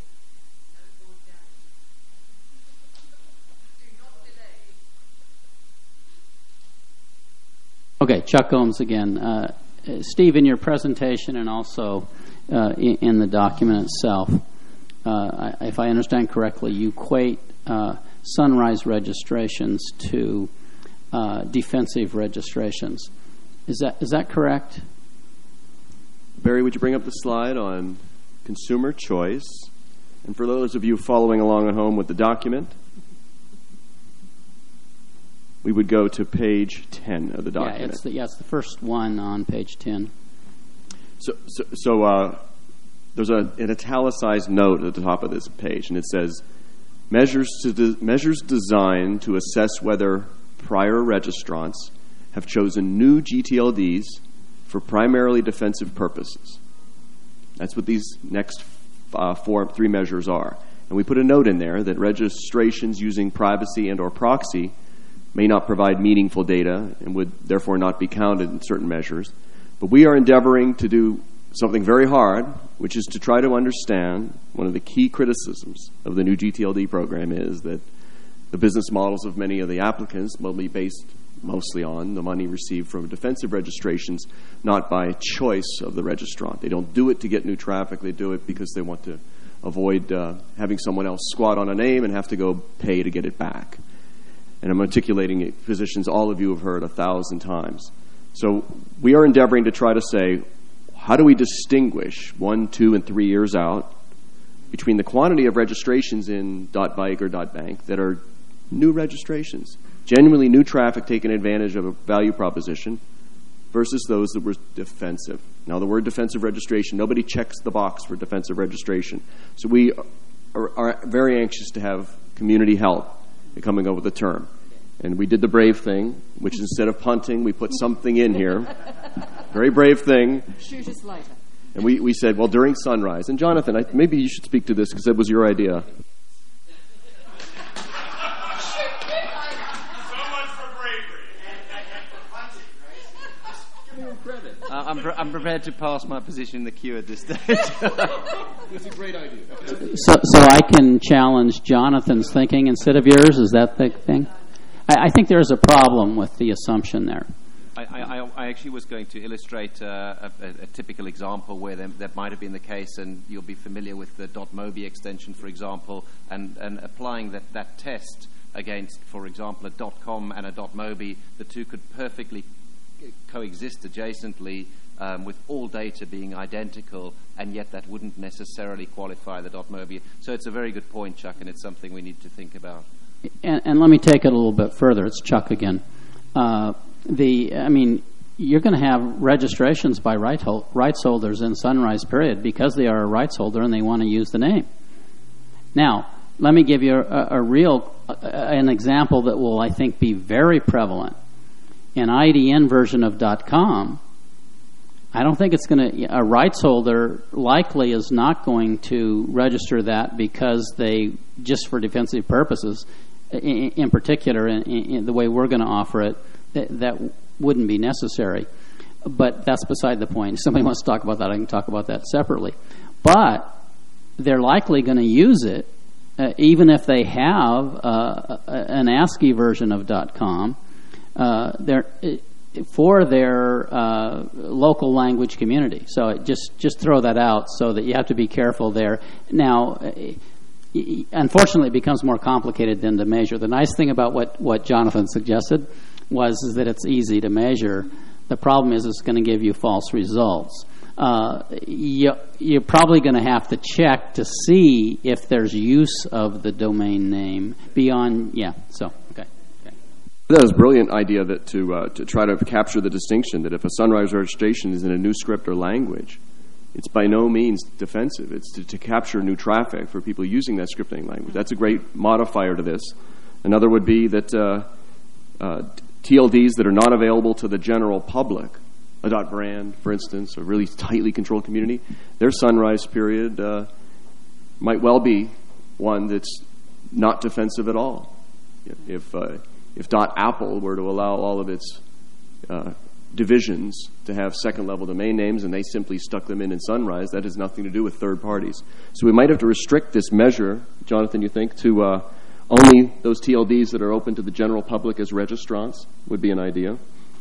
Okay, Chuck Gomes again. Uh, Steve, in your presentation and also uh, in, in the document itself, uh, I, if I understand correctly, you equate uh, sunrise registrations to uh, defensive registrations. Is that is that correct? Barry, would you bring up the slide on consumer choice? And for those of you following along at home with the document, we would go to page ten of the document. Yeah, it's the, yeah, it's the first one on page ten. So, so, so uh, there's a, an italicized note at the top of this page, and it says, measures, to de- measures designed to assess whether prior registrants have chosen new G T L Ds for primarily defensive purposes. That's what these next uh, four, three measures are. And we put a note in there that registrations using privacy and or proxy may not provide meaningful data and would therefore not be counted in certain measures. But we are endeavoring to do something very hard, which is to try to understand one of the key criticisms of the new G T L D program is that the business models of many of the applicants will be based mostly on the money received from defensive registrations, not by choice of the registrant. They don't do it to get new traffic. They do it because they want to avoid uh, having someone else squat on a name and have to go pay to get it back. And I'm articulating it, positions all of you have heard a thousand times. So we are endeavoring to try to say, how do we distinguish one, two, and three years out between the quantity of registrations in .bike or .bank that are new registrations, genuinely new traffic taking advantage of a value proposition, versus those that were defensive. Now, the word defensive registration, nobody checks the box for defensive registration. So we are, are very anxious to have community help in coming up with a term. And we did the brave thing, which instead of punting, we put something in here. Very brave thing. Shoot us later. And we, we said, well, during sunrise. And Jonathan, I, maybe you should speak to this because it was your idea. Uh, I'm, pre- I'm prepared to pass my position in the queue at this stage. It's a great idea. So, so I can challenge Jonathan's thinking instead of yours? Is that the thing? I, I think there's a problem with the assumption there. I, I, I actually was going to illustrate uh, a, a typical example where there, that might have been the case, and you'll be familiar with the .mobi extension, for example, and, and applying that, that test against, for example, a .com and a .mobi, the two could perfectly coexist adjacently um, with all data being identical, and yet that wouldn't necessarily qualify the .mobi. So it's a very good point, Chuck, and it's something we need to think about. And, and let me take it a little bit further. It's Chuck again. Uh, the, I mean, you're going to have registrations by right hol- rights holders in Sunrise Period because they are a rights holder and they want to use the name. Now, let me give you a, a real, uh, an example that will, I think, be very prevalent. An I D N version of .com, I don't think it's going to, a rights holder likely is not going to register that because they, just for defensive purposes, in, in particular, in, in the way we're going to offer it, that, that wouldn't be necessary. But that's beside the point. If somebody wants to talk about that, I can talk about that separately. But they're likely going to use it, uh, even if they have uh, an ASCII version of .com, uh, they're, for their uh, local language community. So it just, just throw that out so that you have to be careful there. Now, unfortunately, it becomes more complicated than to measure. The nice thing about what, what Jonathan suggested was is that it's easy to measure. The problem is it's going to give you false results. Uh, you, you're probably going to have to check to see if there's use of the domain name beyond, yeah, so, okay. That was a brilliant idea that to uh, to try to capture the distinction that if a Sunrise registration is in a new script or language, it's by no means defensive. It's to, to capture new traffic for people using that scripting language. That's a great modifier to this. Another would be that uh, uh, T L Ds that are not available to the general public, a dot brand, for instance, a really tightly controlled community, their Sunrise period uh, might well be one that's not defensive at all. If uh, If .apple were to allow all of its uh, divisions to have second-level domain names and they simply stuck them in in Sunrise, that has nothing to do with third parties. So we might have to restrict this measure, Jonathan, you think, to uh, only those T L Ds that are open to the general public as registrants would be an idea.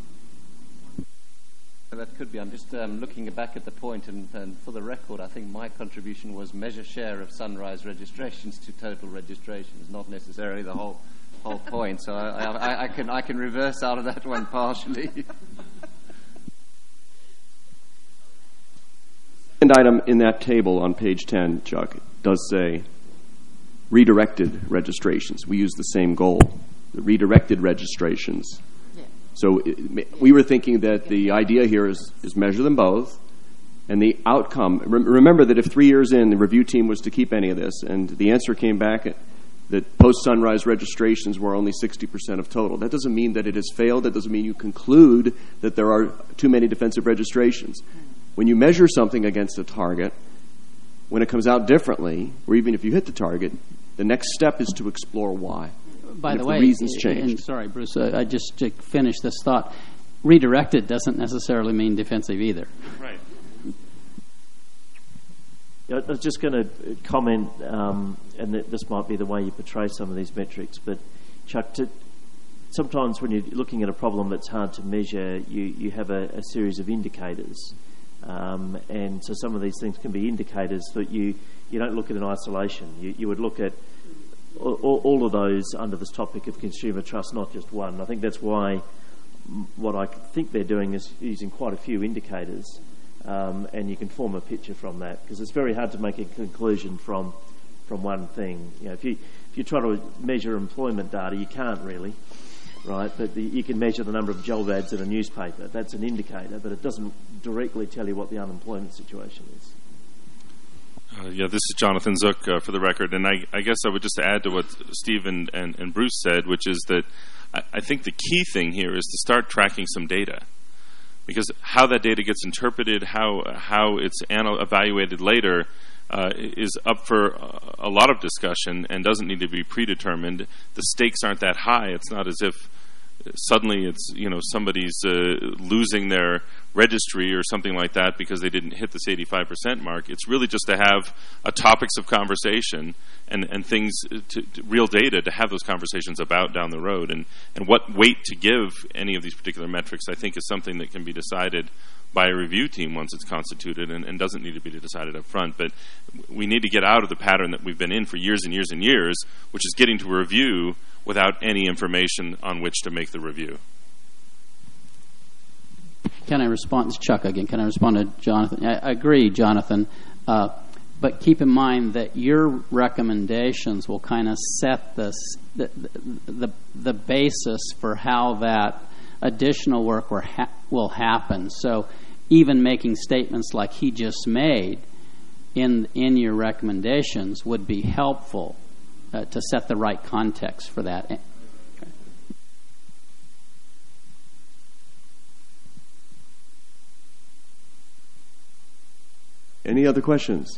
That could be. I'm just um, looking back at the point, and, and for the record, I think my contribution was measure share of Sunrise registrations to total registrations, not necessarily the whole whole point. So I, I, I can I can reverse out of that one partially. Second item in that table on page ten, Chuck, does say redirected registrations. We use the same goal, the redirected registrations. Yeah. So it, we were thinking that the idea here is, is measure them both And the outcome, re- remember that if three years in the review team was to keep any of this, and the answer came back at, that post-sunrise registrations were only sixty percent of total, that doesn't mean that it has failed. That doesn't mean you conclude that there are too many defensive registrations. When you measure something against a target, when it comes out differently, or even if you hit the target, the next step is to explore why. By and the if way, the reasons and change. sorry, Bruce, uh, I just to finish this thought. Redirected doesn't necessarily mean defensive either. Right. I was just going to comment, um, and that this might be the way you portray some of these metrics, but Chuck, to, sometimes when you're looking at a problem that's hard to measure, you, you have a, a series of indicators. Um, and so some of these things can be indicators that you, you don't look at in isolation. You, you would look at all, all of those under this topic of consumer trust, not just one. I think that's why what I think they're doing is using quite a few indicators. Um, and you can form a picture from that, because it's very hard to make a conclusion from from one thing. You know, if you if you try to measure employment data, you can't really, right? But the, you can measure the number of job ads in a newspaper. That's an indicator, but it doesn't directly tell you what the unemployment situation is. Uh, yeah, this is Jonathan Zook uh, for the record, and I, I guess I would just add to what Steve and, and, and Bruce said, which is that I, I think the key thing here is to start tracking some data. Because how that data gets interpreted, how how it's anal- evaluated later, uh, is up for a lot of discussion and doesn't need to be predetermined. The stakes aren't that high. It's not as if suddenly it's you know somebody's uh, losing their registry or something like that because they didn't hit this eighty-five percent mark. It's really just to have a topics of conversation and, and things, to, to real data to have those conversations about down the road. And, and what weight to give any of these particular metrics, I think, is something that can be decided by a review team once it's constituted and, and doesn't need to be decided up front. But we need to get out of the pattern that we've been in for years and years and years, which is getting to a review without any information on which to make the review. Can I respond to Chuck again? Can I respond to Jonathan? I agree, Jonathan. Uh, but keep in mind that your recommendations will kind of set the, the, the, the basis for how that additional work will, ha- will happen. So even making statements like he just made in, in your recommendations would be helpful uh, to set the right context for that. Any other questions?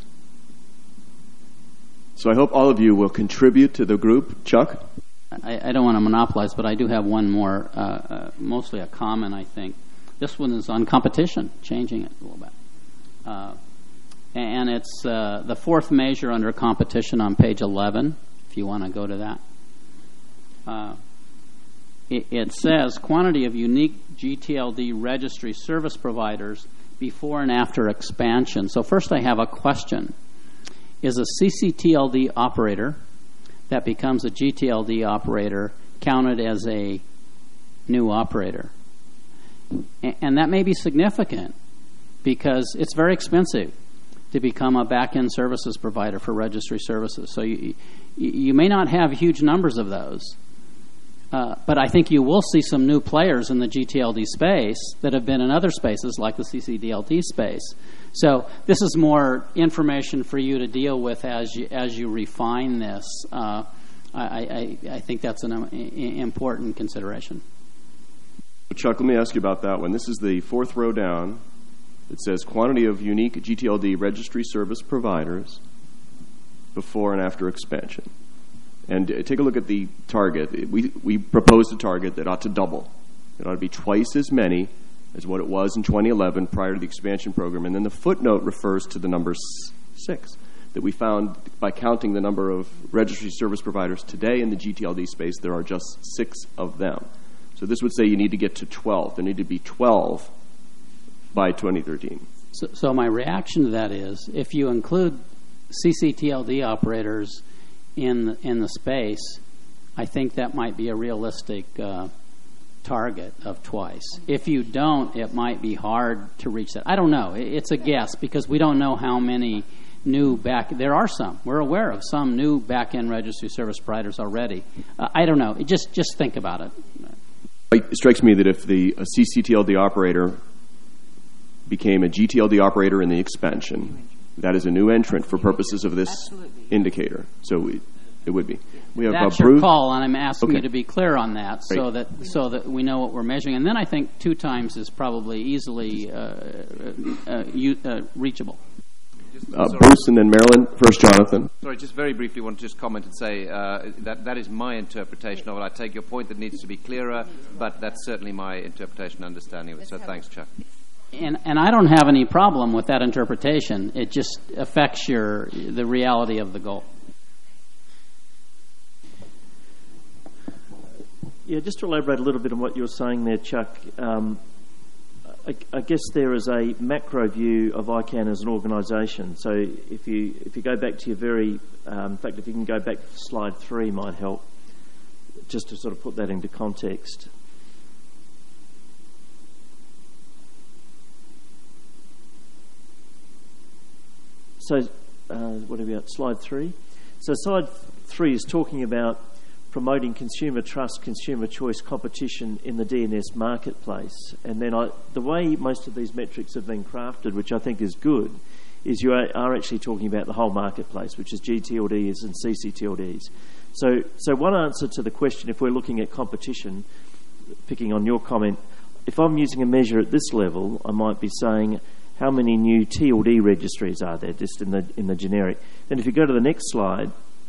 So I hope all of you will contribute to the group. Chuck? I, I don't want to monopolize, but I do have one more, uh, uh, mostly a comment, I think. This one is on competition, changing it a little bit. Uh, and it's uh, the fourth measure under competition on page eleven, if you want to go to that. Uh, it, it says quantity of unique G T L D registry service providers before and after expansion. So first I have a question. Is a C C T L D operator that becomes a G T L D operator counted as a new operator? And that may be significant because it's very expensive to become a back-end services provider for registry services. So you, you may not have huge numbers of those. Uh, but I think you will see some new players in the G T L D space that have been in other spaces like the C C D L D space. So this is more information for you to deal with as you, as you refine this. Uh, I, I, I think that's an um, important consideration. Chuck, let me ask you about that one. This is the fourth row down. It says quantity of unique G T L D registry service providers before and after expansion. And uh, take a look at the target. We we proposed a target that ought to double. It ought to be twice as many as what it was in twenty eleven prior to the expansion program. And then the footnote refers to the number six that we found by counting the number of registry service providers today in the G T L D space. There are just six of them. So this would say you need to get to twelve. There need to be twelve by twenty thirteen. So, so my reaction to that is if you include C C T L D operators in in the space, I think that might be a realistic uh, target of twice. If you don't, it might be hard to reach that. I don't know. It's a guess because we don't know how many new back. There are some. We're aware of some new back-end registry service providers already. Uh, I don't know. Just just think about it. It strikes me that if the a C C T L D operator became a G T L D operator in the expansion, that is a new entrant for purposes of this Absolutely. indicator. So we, it would be. We have That's uh, your Bruce. call, and I'm asking Okay. you to be clear on that, so Right. that so that we know what we're measuring. And then I think two times is probably easily uh, uh, u- uh, reachable. Uh, Bruce and then Marilyn. First, Jonathan. Sorry, just very briefly want to just comment and say uh, that that is my interpretation of it. I take your point that it needs to be clearer, but that's certainly my interpretation and understanding of it. So thanks, Chuck. And and I don't have any problem with that interpretation. It just affects your the reality of the goal. Yeah, just to elaborate a little bit on what you were saying there, Chuck, um, I, I guess there is a macro view of I CANN as an organisation. So if you if you go back to your very, um, in fact, if you can go back to slide three might help, just to sort of put that into context. So, uh, what are we at? Slide three. So slide three is talking about promoting consumer trust, consumer choice, competition in the D N S marketplace. And then I, the way most of these metrics have been crafted, which I think is good, is you are, are actually talking about the whole marketplace, which is G T L Ds and C C T L Ds. So, so one answer to the question, if we're looking at competition, picking on your comment, if I'm using a measure at this level, I might be saying how many new T L D registries are there, just in the in the generic. Then if you go to the next slide,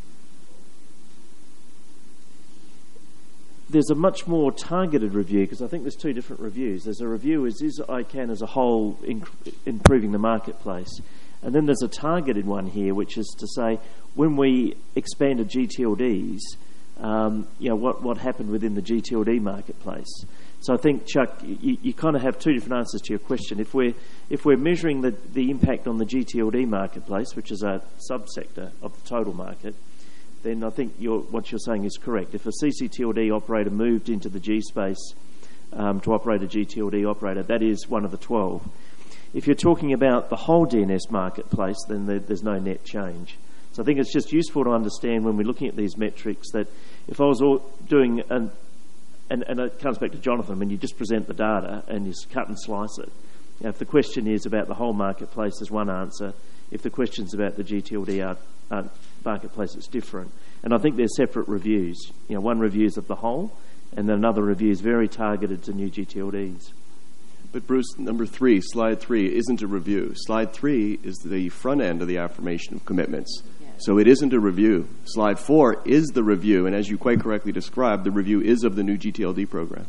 there's a much more targeted review, because I think there's two different reviews. There's a review is, is I CANN as a whole inc- improving the marketplace? And then there's a targeted one here, which is to say, when we expanded G T L Ds, um, you know, what, what happened within the G T L D marketplace? So I think, Chuck, you, you kind of have two different answers to your question. If we're, if we're measuring the, the impact on the G T L D marketplace, which is a subsector of the total market, then I think you're, what you're saying is correct. If a C C T L D operator moved into the G space um, to operate a G T L D operator, that is one of the twelve. If you're talking about the whole D N S marketplace, then there, there's no net change. So I think it's just useful to understand when we're looking at these metrics that if I was all doing, an, and, and it comes back to Jonathan, when you just present the data and you cut and slice it, you know, if the question is about the whole marketplace, there's one answer. If the question's about the G T L D are, are marketplace, it's different. And I think they're separate reviews. You know, one review is of the whole, and then another review is very targeted to new G T L Ds. But Bruce, number three, slide three, isn't a review. Slide three is the front end of the affirmation of commitments. Yeah. So it isn't a review. Slide four is the review, and as you quite correctly described, the review is of the new G T L D program.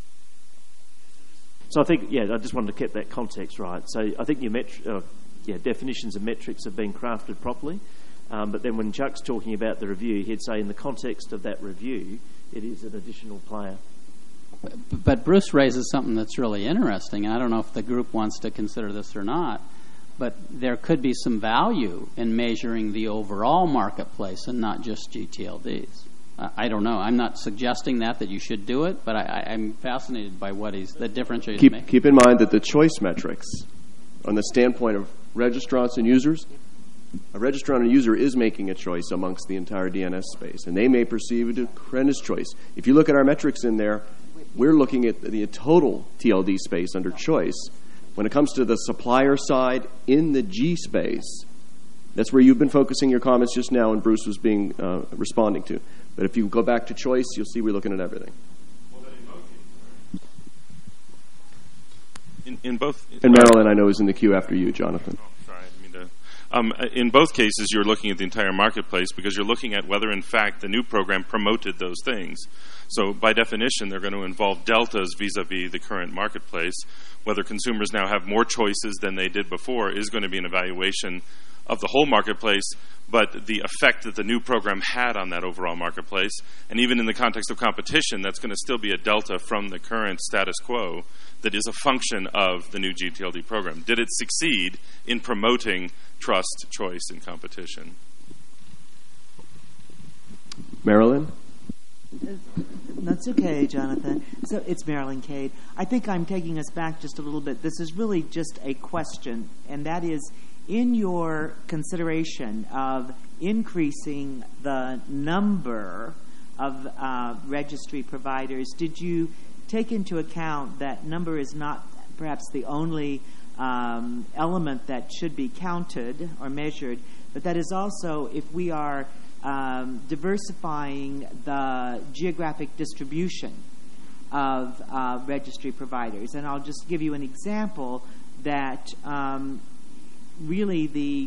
So I think, yeah, I just wanted to keep that context right. So I think your metri- uh, yeah, definitions of metrics have been crafted properly. Um, but then when Chuck's talking about the review, he'd say in the context of that review, it is an additional player. But, but Bruce raises something that's really interesting, and I don't know if the group wants to consider this or not, but there could be some value in measuring the overall marketplace and not just G T L Ds. I, I don't know. I'm not suggesting that, that you should do it, but I, I, I'm fascinated by what he's, the difference he's Keep, making. keep in mind that the choice metrics, on the standpoint of registrants and users, a registrant and user is making a choice amongst the entire D N S space, and they may perceive it as a horrendous choice. If you look at our metrics in there, we're looking at the total T L D space under choice. When it comes to the supplier side in the G space, that's where you've been focusing your comments just now, and Bruce was being uh, responding to. But if you go back to choice, you'll see we're looking at everything. In, in both, and Marilyn, I know, is in the queue after you, Jonathan. Oh, sorry, I didn't mean to. Um, in both cases, you're looking at the entire marketplace because you're looking at whether, in fact, the new program promoted those things. So, by definition, they're going to involve deltas vis-a-vis the current marketplace. Whether consumers now have more choices than they did before is going to be an evaluation of the whole marketplace, but the effect that the new program had on that overall marketplace, and even in the context of competition, that's going to still be a delta from the current status quo that is a function of the new G T L D program. Did it succeed in promoting trust, choice, and competition? Marilyn? That's okay, Jonathan. So it's Marilyn Cade. I think I'm taking us back just a little bit. This is really just a question, and that is, in your consideration of increasing the number of uh, registry providers, did you take into account that number is not perhaps the only um, element that should be counted or measured, but that is also if we are um, diversifying the geographic distribution of uh, registry providers. And I'll just give you an example that um, really the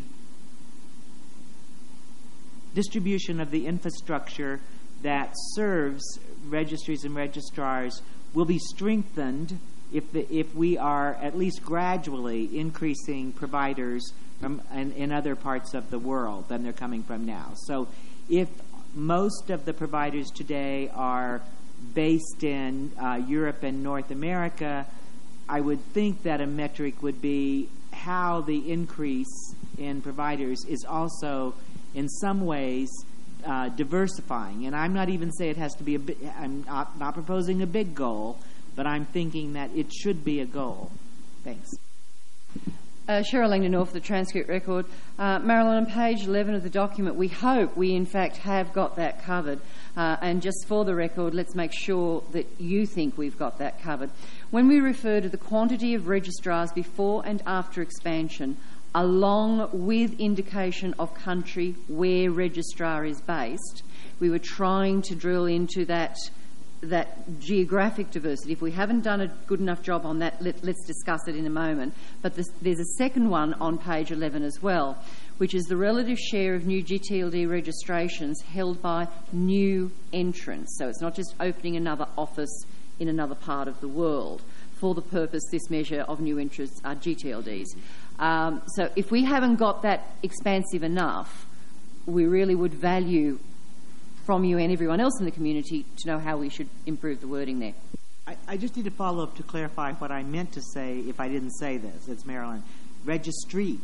distribution of the infrastructure that serves registries and registrars will be strengthened if the, if we are at least gradually increasing providers from in, in other parts of the world than they're coming from now. So if most of the providers today are based in uh, Europe and North America, I would think that a metric would be how the increase in providers is also in some ways uh, diversifying. And I'm not even saying it has to be a big, I'm not, not proposing a big goal, but I'm thinking that it should be a goal. Thanks. Uh, Cheryl Langdon North, the transcript record. Uh, Marilyn, on page eleven of the document, we hope we in fact have got that covered. Uh, and just for the record, let's make sure that you think we've got that covered. When we refer to the quantity of registrars before and after expansion, along with indication of country where registrar is based, we were trying to drill into that that geographic diversity. If we haven't done a good enough job on that, let, let's discuss it in a moment. But this, there's a second one on page eleven as well, which is the relative share of new G T L D registrations held by new entrants. So it's not just opening another office in another part of the world. For the purpose, this measure of new entrants are G T L Ds. Um, so if we haven't got that expansive enough, we really would value from you and everyone else in the community to know how we should improve the wording there. I, I just need to follow up to clarify what I meant to say if I didn't say this. It's Marilyn. Registry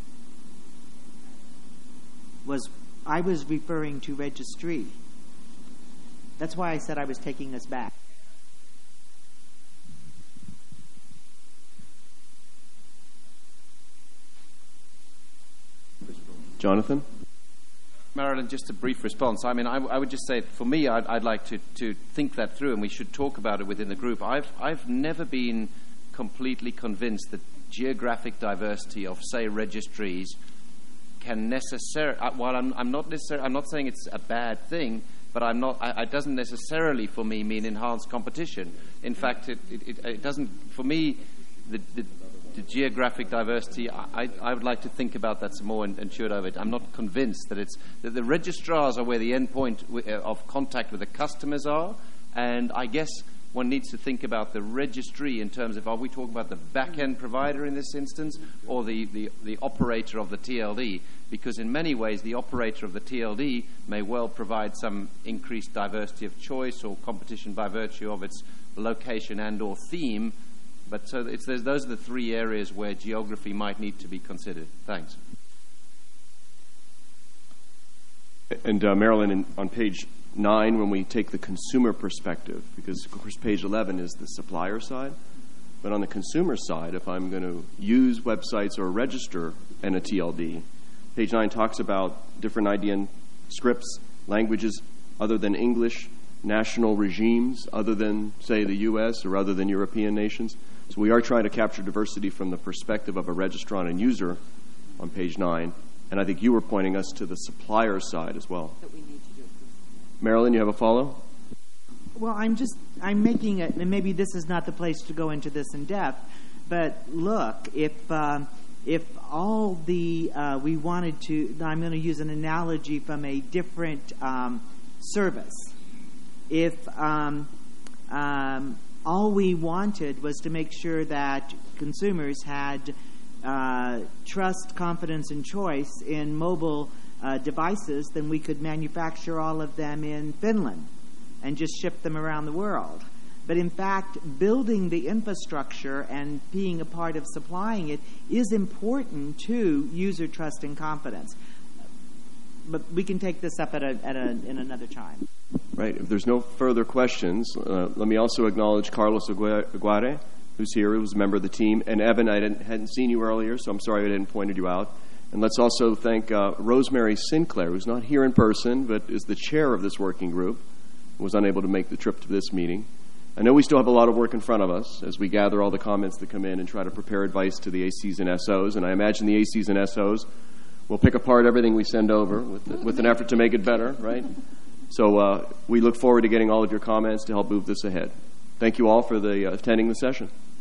was, I was referring to registry. That's why I said I was taking us back. Jonathan? Marilyn, just a brief response. I mean, I, I would just say, for me, I'd, I'd like to, to think that through, and we should talk about it within the group. I've, I've never been completely convinced that geographic diversity of, say, registries can necessarily, while I'm, I'm not necessarily, I'm not saying it's a bad thing, but I'm not, I, it doesn't necessarily, for me, mean enhanced competition. In fact, it, it, it doesn't, for me, the, the The geographic diversity, I, I would like to think about that some more and, and chew it over it. I'm not convinced that it's that the registrars are where the end point w- of contact with the customers are, and I guess one needs to think about the registry in terms of, are we talking about the back-end provider in this instance or the, the, the operator of the T L D? Because in many ways the operator of the T L D may well provide some increased diversity of choice or competition by virtue of its location and or theme. But so it's, those are the three areas where geography might need to be considered. Thanks. And uh, Marilyn, in, on page nine, when we take the consumer perspective, because of course page eleven is the supplier side, but on the consumer side, if I'm going to use websites or register in a T L D, page nine talks about different I D N scripts, languages other than English, national regimes other than, say, the U S or other than European nations. So we are trying to capture diversity from the perspective of a registrant and user on page nine. And I think you were pointing us to the supplier side as well. That we need to do. Marilyn, you have a follow? Well, I'm just, I'm making it, and maybe this is not the place to go into this in depth, but look, if um, if all the, uh, we wanted to, I'm going to use an analogy from a different um, service. If um, um, all we wanted was to make sure that consumers had uh, trust, confidence, and choice in mobile uh, devices, then we could manufacture all of them in Finland and just ship them around the world. But in fact, building the infrastructure and being a part of supplying it is important to user trust and confidence. But we can take this up at a, at a, in another time. Right. If there's no further questions, uh, let me also acknowledge Carlos Aguirre, who's here, who's a member of the team. And Evan, I didn't, hadn't seen you earlier, so I'm sorry I didn't pointed you out. And let's also thank uh, Rosemary Sinclair, who's not here in person, but is the chair of this working group, was unable to make the trip to this meeting. I know we still have a lot of work in front of us as we gather all the comments that come in and try to prepare advice to the A Cs and S Os, and I imagine the A Cs and S Os will pick apart everything we send over with, with an effort to make it better, right? So uh, we look forward to getting all of your comments to help move this ahead. Thank you all for the, uh, attending the session.